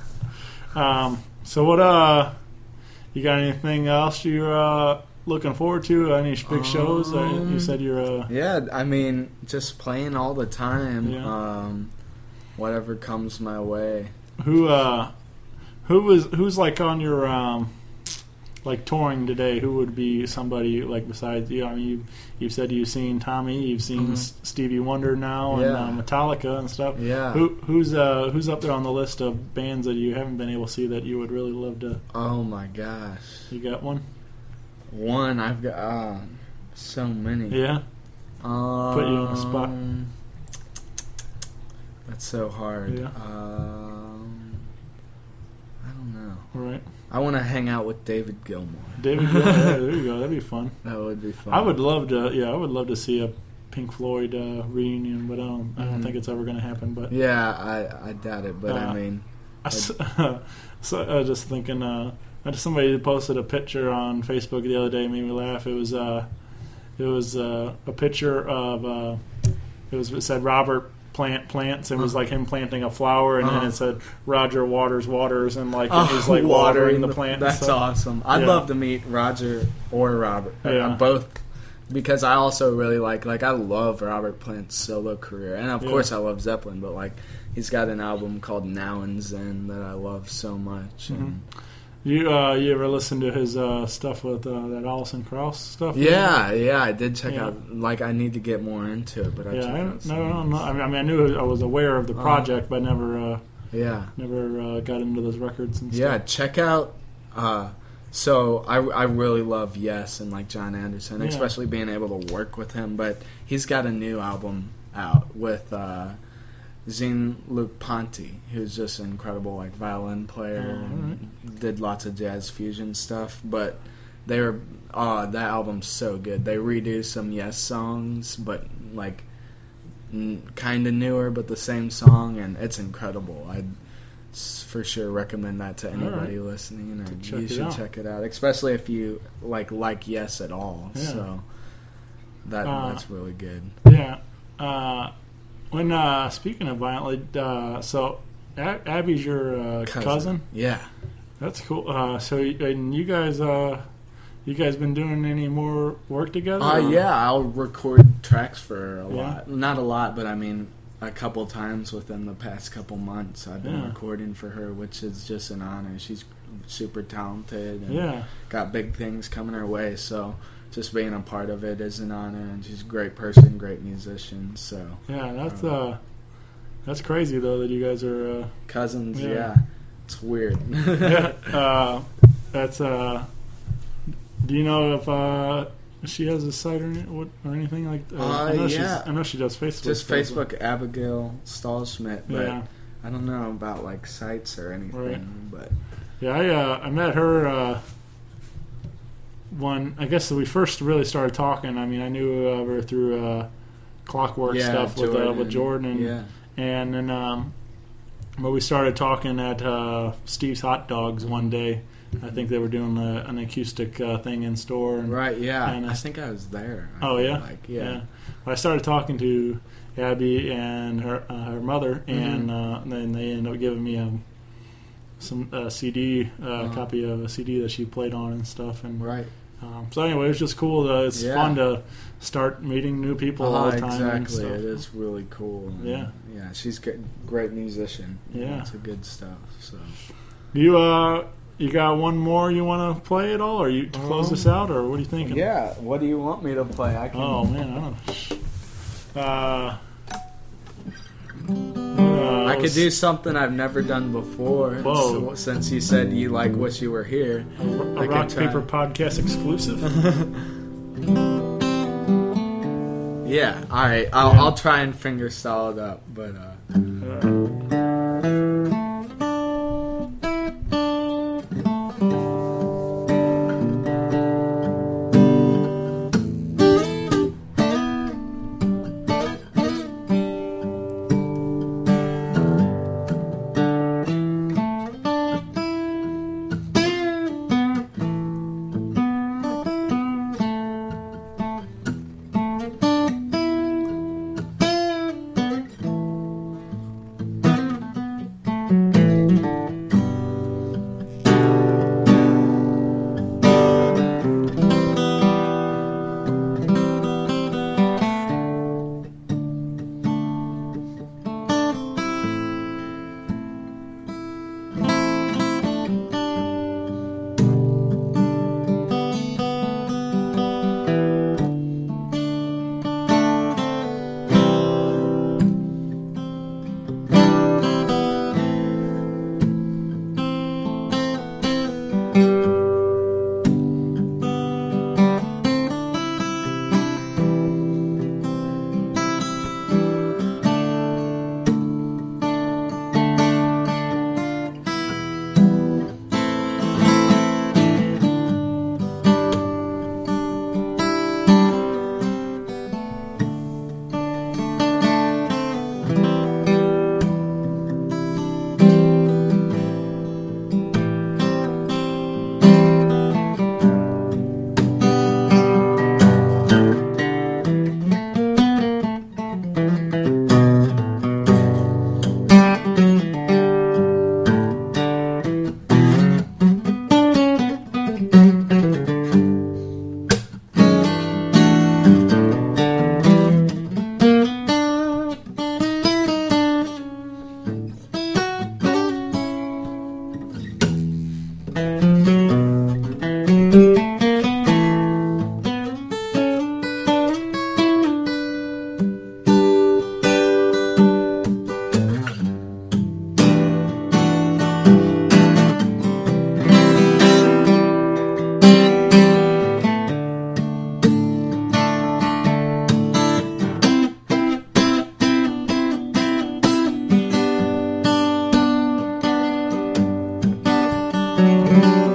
Speaker 1: yeah. Um. So what? Uh. You got anything else you're uh, looking forward to? Any big shows? Uh, you
Speaker 2: Um,
Speaker 1: said you're. Uh,
Speaker 2: Yeah, I mean, just playing all the time.
Speaker 1: Yeah.
Speaker 2: Um, whatever comes my way.
Speaker 1: Who uh, who was who's like on your um, like touring today? Who would be somebody like besides you? I mean, you you've said you've seen Tommy, you've seen
Speaker 2: Mhm.
Speaker 1: S- Stevie Wonder now, and
Speaker 2: Yeah.
Speaker 1: uh, Metallica and stuff.
Speaker 2: Yeah.
Speaker 1: Who who's uh who's up there on the list of bands that you haven't been able to see that you would really love to?
Speaker 2: Oh my gosh.
Speaker 1: You got one?
Speaker 2: One, I've got uh, so many.
Speaker 1: Yeah.
Speaker 2: Um,
Speaker 1: Put you on the spot.
Speaker 2: That's so hard.
Speaker 1: Yeah.
Speaker 2: Um, I don't know.
Speaker 1: All right.
Speaker 2: I want to hang out with David Gilmour.
Speaker 1: David. Gilmour, yeah, there you go. That'd be fun.
Speaker 2: That would be fun.
Speaker 1: I would love to. Yeah, I would love to see a Pink Floyd uh, reunion, but I don't. I don't
Speaker 2: Mhm.
Speaker 1: think it's ever going to happen. But
Speaker 2: Yeah, I, I doubt it, but
Speaker 1: Uh,
Speaker 2: I mean,
Speaker 1: I s- so I was just thinking. Uh, I just somebody posted a picture on Facebook the other day, made me laugh. It was uh, it was uh, a picture of uh, it was it said Robert plant plants, and it was like him planting a flower, and
Speaker 2: Uh-huh.
Speaker 1: then it said Roger waters waters, and like
Speaker 2: Oh,
Speaker 1: it was like watering the plant. and
Speaker 2: That's
Speaker 1: stuff.
Speaker 2: awesome. I'd
Speaker 1: Yeah.
Speaker 2: love to meet Roger or Robert. Uh,
Speaker 1: Yeah.
Speaker 2: both. Because I also really like, like I love Robert Plant's solo career. And of
Speaker 1: Yeah.
Speaker 2: course I love Zeppelin, but like he's got an album called Now and Zen that I love so much. And
Speaker 1: You uh, you ever listen to his uh, stuff with uh, that Alison Krauss stuff?
Speaker 2: yeah, yeah, I did check
Speaker 1: Yeah.
Speaker 2: out, like I need to get more into it, but I
Speaker 1: Yeah,
Speaker 2: checked
Speaker 1: I,
Speaker 2: out
Speaker 1: no,
Speaker 2: some
Speaker 1: no, no. I mean, I mean, I knew I was aware of the
Speaker 2: Uh-huh.
Speaker 1: project, but never, uh,
Speaker 2: Yeah.
Speaker 1: never uh, got into those records and
Speaker 2: Yeah,
Speaker 1: stuff.
Speaker 2: check out. Uh, so I, I really love Yes and like John Anderson,
Speaker 1: Yeah.
Speaker 2: especially being able to work with him. But he's got a new album out with uh, Jean-Luc Ponty, who's just an incredible like violin player
Speaker 1: Oh,
Speaker 2: and did lots of jazz fusion stuff. But they were uh, that album's so good. They redo some Yes songs, but like n- kind of newer, but the same song, and it's incredible. I'd s- for sure recommend that to anybody listening, or
Speaker 1: check
Speaker 2: you
Speaker 1: it
Speaker 2: should
Speaker 1: out.
Speaker 2: check it out, especially if you like like Yes at all.
Speaker 1: Yeah.
Speaker 2: So that
Speaker 1: Uh,
Speaker 2: that's really good.
Speaker 1: Yeah. Uh, when uh, speaking of violently, uh, so Ab- Abby's your uh, cousin.
Speaker 2: Yeah.
Speaker 1: That's cool. Uh, so y- and you guys, uh, you guys been doing any more work together?
Speaker 2: Uh,
Speaker 1: or-
Speaker 2: yeah, I'll record tracks for a
Speaker 1: Yeah.
Speaker 2: lot. Not a lot, but I mean a couple times within the past couple months I've been
Speaker 1: Yeah.
Speaker 2: recording for her, which is just an honor. She's super talented and
Speaker 1: Yeah.
Speaker 2: got big things coming her way. So just being a part of it is an honor. And she's a great person, great musician. So
Speaker 4: Yeah, that's
Speaker 2: um,
Speaker 4: uh, that's crazy though that you guys are. Uh,
Speaker 2: cousins.
Speaker 4: Yeah.
Speaker 2: Yeah, it's weird.
Speaker 4: yeah, uh, that's. Uh, do you know if uh, she has a site or, what, or anything like? Uh,
Speaker 2: Uh,
Speaker 4: I know
Speaker 2: yeah.
Speaker 4: she's. I know she does Facebook.
Speaker 2: Just
Speaker 4: stuff.
Speaker 2: Facebook, Abigail Stahlschmidt. But
Speaker 4: Yeah,
Speaker 2: I don't know about like sites or anything.
Speaker 4: Right.
Speaker 2: But
Speaker 4: yeah. I uh, I met her. Uh, when I guess we first really started talking. I mean, I knew of her through uh, Clockwork
Speaker 2: yeah,
Speaker 4: stuff with uh, with Jordan, and,
Speaker 2: Yeah.
Speaker 4: and then um, but we started talking at uh, Steve's Hot Dogs one day. I think they were doing uh, an acoustic uh, thing in store. And,
Speaker 2: Right, yeah.
Speaker 4: and, uh,
Speaker 2: I think I was there. I
Speaker 4: Oh
Speaker 2: feel
Speaker 4: yeah,
Speaker 2: Like, yeah.
Speaker 4: I started talking to Abby and her uh, her mother, and uh, then they ended up giving me a some uh, C D, uh,
Speaker 2: Uh-huh.
Speaker 4: copy of a C D that she played on and stuff. And
Speaker 2: Right.
Speaker 4: um, so anyway, it was just cool. To, it's
Speaker 2: Yeah.
Speaker 4: fun to start meeting new people all the
Speaker 2: Uh,
Speaker 4: time. and
Speaker 2: exactly.
Speaker 4: stuff.
Speaker 2: It is really cool. And,
Speaker 4: Yeah.
Speaker 2: Yeah, she's a great musician.
Speaker 4: Yeah.
Speaker 2: It's a good stuff. So.
Speaker 4: You uh, you got one more you want to play at all, or you to close
Speaker 2: Um,
Speaker 4: this out, or what are you thinking?
Speaker 2: Yeah, what do you want me to play? I can.
Speaker 4: Oh man, I don't. Uh, uh,
Speaker 2: I could
Speaker 4: let's-
Speaker 2: do something I've never done before.
Speaker 4: Whoa.
Speaker 2: So, since you said you like wish you were here.
Speaker 4: a, a
Speaker 2: I
Speaker 4: rock
Speaker 2: could try.
Speaker 4: paper podcast exclusive.
Speaker 2: Yeah, all right. I'll,
Speaker 4: Yeah.
Speaker 2: I'll try and finger style it up, but uh,
Speaker 4: Uh,
Speaker 3: Thank you.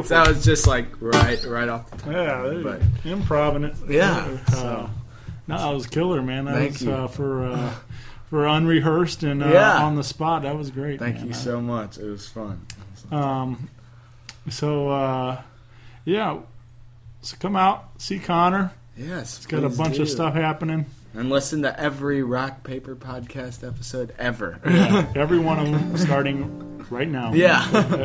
Speaker 2: songs. That was just like right, right off the top.
Speaker 4: Yeah, they
Speaker 2: But-
Speaker 4: improv it.
Speaker 2: Yeah,
Speaker 4: Uh,
Speaker 2: so.
Speaker 4: no, that was killer, man. That
Speaker 2: Thank
Speaker 4: was
Speaker 2: you.
Speaker 4: Uh, for uh, for unrehearsed and uh,
Speaker 2: Yeah.
Speaker 4: on the spot. That was great.
Speaker 2: Thank
Speaker 4: man.
Speaker 2: you so much. It was fun.
Speaker 4: Um, so uh, yeah, so come out, see Connor.
Speaker 2: Yes,
Speaker 4: He's got a
Speaker 2: please
Speaker 4: bunch
Speaker 2: do.
Speaker 4: of stuff happening.
Speaker 2: And listen to every Rock Paper Podcast episode ever.
Speaker 4: Yeah, every one of them starting right now.
Speaker 2: Yeah.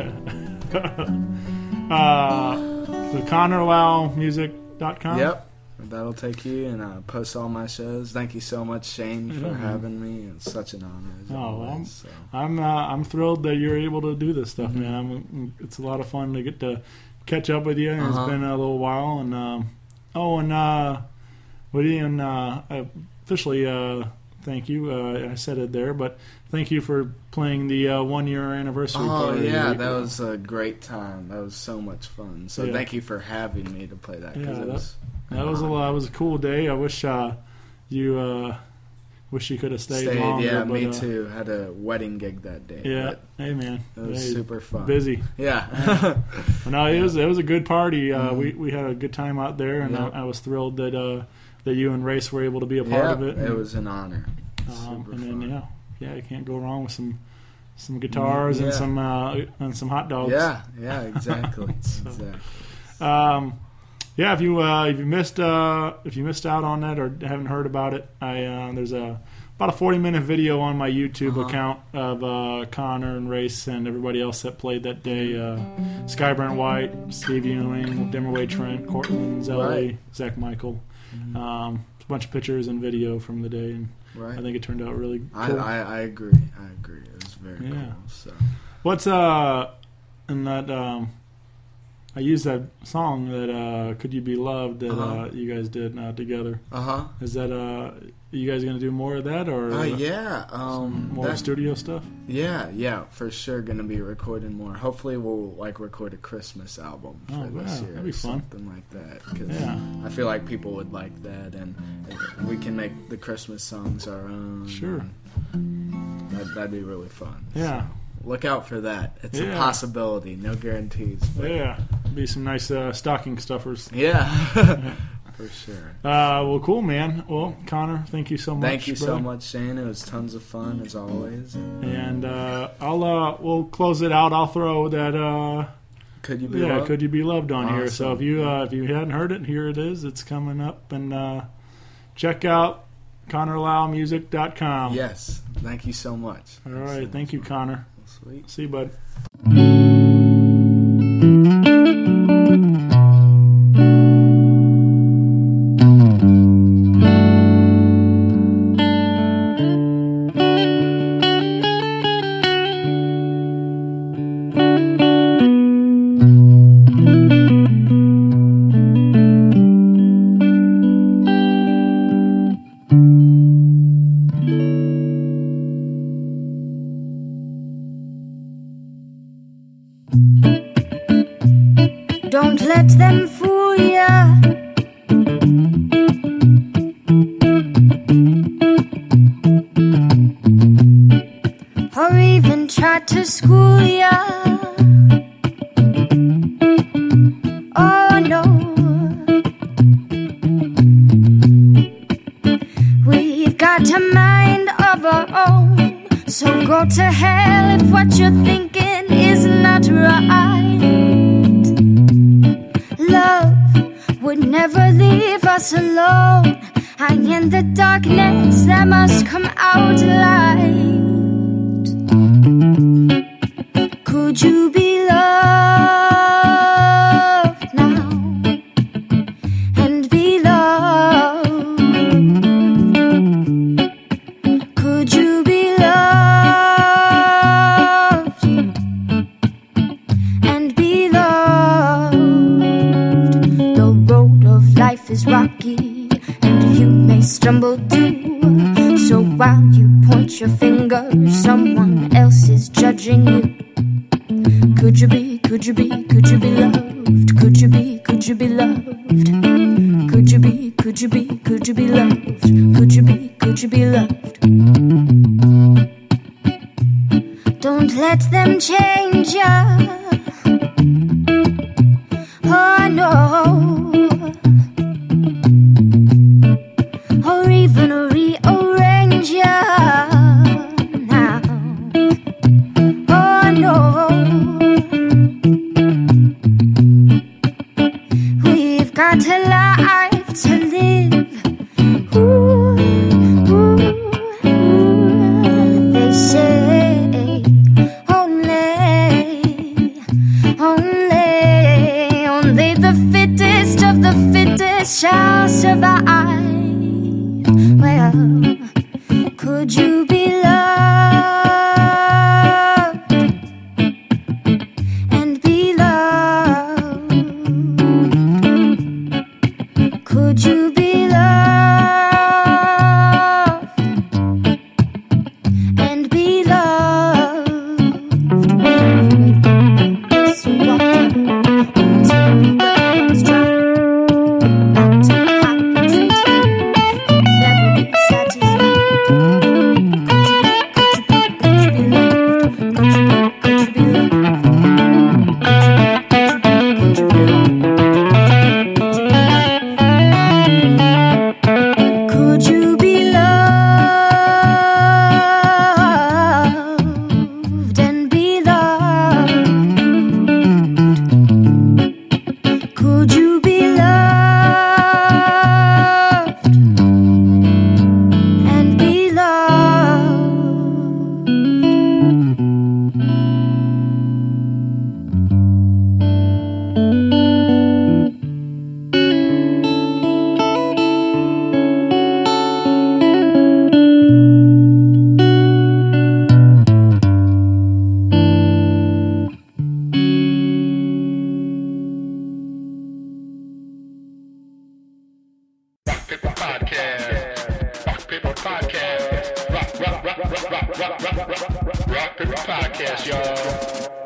Speaker 4: uh, the Connor Lau Music dot com.
Speaker 2: Yep. That'll take you, and uh, post all my shows. Thank you so much, Shane, for
Speaker 4: Yeah.
Speaker 2: having me. It's such an honor. As
Speaker 4: Oh,
Speaker 2: always,
Speaker 4: I'm-
Speaker 2: so.
Speaker 4: I'm uh, I'm thrilled that you're able to do this stuff,
Speaker 2: Mm-hmm.
Speaker 4: man. I'm, it's a lot of fun to get to catch up with you. And
Speaker 2: Uh-huh.
Speaker 4: It's been a little while, and um, oh, and uh, Woody, and uh, I officially uh, thank you. Uh, I said it there, but thank you for playing the uh, one year anniversary
Speaker 2: Oh
Speaker 4: party.
Speaker 2: yeah, that was a great time. That was so much fun. So
Speaker 4: Yeah.
Speaker 2: thank you for having me to play that. 'Cause
Speaker 4: Yeah,
Speaker 2: it
Speaker 4: that-
Speaker 2: was
Speaker 4: that was a lot. It was a cool day. I wish uh, you uh, wish you could have stayed,
Speaker 2: stayed.
Speaker 4: longer.
Speaker 2: Yeah,
Speaker 4: but,
Speaker 2: me
Speaker 4: uh,
Speaker 2: too. Had a wedding gig that day.
Speaker 4: Yeah, hey man,
Speaker 2: but it was
Speaker 4: Hey,
Speaker 2: super fun.
Speaker 4: busy.
Speaker 2: Yeah.
Speaker 4: No, it was it was a good party. Uh, we we had a good time out there, and
Speaker 2: Yeah.
Speaker 4: I, I was thrilled that uh, that you and Race were able to be a part
Speaker 2: yeah,
Speaker 4: of it.
Speaker 2: it
Speaker 4: And,
Speaker 2: was an honor.
Speaker 4: um,
Speaker 2: Super
Speaker 4: and then
Speaker 2: fun.
Speaker 4: yeah, yeah, you can't go wrong with some some guitars and
Speaker 2: Yeah.
Speaker 4: some uh, and some hot dogs.
Speaker 2: Yeah, yeah, exactly.
Speaker 4: So-
Speaker 2: exactly.
Speaker 4: Um, yeah, if you uh, if you missed uh, if you missed out on that or haven't heard about it, I uh, there's a about a forty minute video on my YouTube
Speaker 2: Uh-huh.
Speaker 4: account of uh, Connor and Race and everybody else that played that day. Uh, Skyburnt White, Steve Ewing, Demerway Trent, Cortland, Zelly,
Speaker 2: Right.
Speaker 4: Zach Michael. Um, a bunch of pictures and video from the day, and
Speaker 2: Right.
Speaker 4: I think it turned out really cool.
Speaker 2: I, I, I agree. I agree. It was very
Speaker 4: Yeah.
Speaker 2: cool. So
Speaker 4: What's uh in that um I used that song that uh Could You Be Loved that
Speaker 2: Uh-huh.
Speaker 4: uh, you guys did uh, together.
Speaker 2: uh huh.
Speaker 4: Is that uh you guys gonna do more of that or
Speaker 2: Uh, yeah. Um.
Speaker 4: more
Speaker 2: that-
Speaker 4: studio stuff?
Speaker 2: Yeah, yeah, for sure. Gonna be recording more. Hopefully, we'll like record a Christmas album for
Speaker 4: Oh,
Speaker 2: this
Speaker 4: wow,
Speaker 2: year,
Speaker 4: that'd be
Speaker 2: or
Speaker 4: fun.
Speaker 2: something like that. 'Cause
Speaker 4: Yeah.
Speaker 2: I feel like people would like that, and and we can make the Christmas songs our own.
Speaker 4: Sure.
Speaker 2: and That, that'd be really fun.
Speaker 4: Yeah.
Speaker 2: So look out for that. It's
Speaker 4: Yeah.
Speaker 2: a possibility. No guarantees. But
Speaker 4: Yeah. Be some nice uh, stocking stuffers.
Speaker 2: yeah, for sure.
Speaker 4: Uh well cool man. Well, Connor, thank you so much.
Speaker 2: Thank you so
Speaker 4: brother.
Speaker 2: much, Shane. It was tons of fun as always.
Speaker 4: And uh I'll uh we'll close it out. I'll throw that uh
Speaker 2: Could you be
Speaker 4: yeah,
Speaker 2: loved?
Speaker 4: Could You Be Loved on here. So
Speaker 2: Awesome.
Speaker 4: if you uh, if you hadn't heard it, here it is. It's coming up, and uh, check out Connor Lau Music dot com.
Speaker 2: Yes. Thank you so much.
Speaker 4: All right, thank you, Connor.
Speaker 2: Sweet.
Speaker 4: See you, bud.
Speaker 5: Don't let them fool ya. Or even try to school ya. Oh no. We've got a mind of our own. So go to hell if what you're thinking is not right. Love would never leave us alone. And in the darkness there must come out light. Could you be loved now and be loved? Could you be loved and be loved? The road of life is rocky and you may stumble too. So while you point your finger, someone else is judging you. Could you be, could you be, could you be loved? Could you be, could you be loved? Could you be, could you be, could you be loved? Could you be, could you be loved? Don't let them change ya. even rearrange you now. Oh no, we've got a life to live. Ooh, ooh, ooh. They say only, only, only the fittest of the fittest shall survive. Well, could you be loved and be loved? Could you be loved and be loved? You ain't gonna miss a walk until your weapons drop. No matter how you treat him, he'll never be satisfied. Could you be, could you be, could you be loved? Could you be, could you be loved? Could you be, could you be, could you be loved? Could you be loved and be loved? Could you be loved and be
Speaker 6: Paper Podcast. Rock Paper Podcast. Rock, rock, rock, rock, rock, rock, rock, rock, rock, rock Paper Podcast, y'all.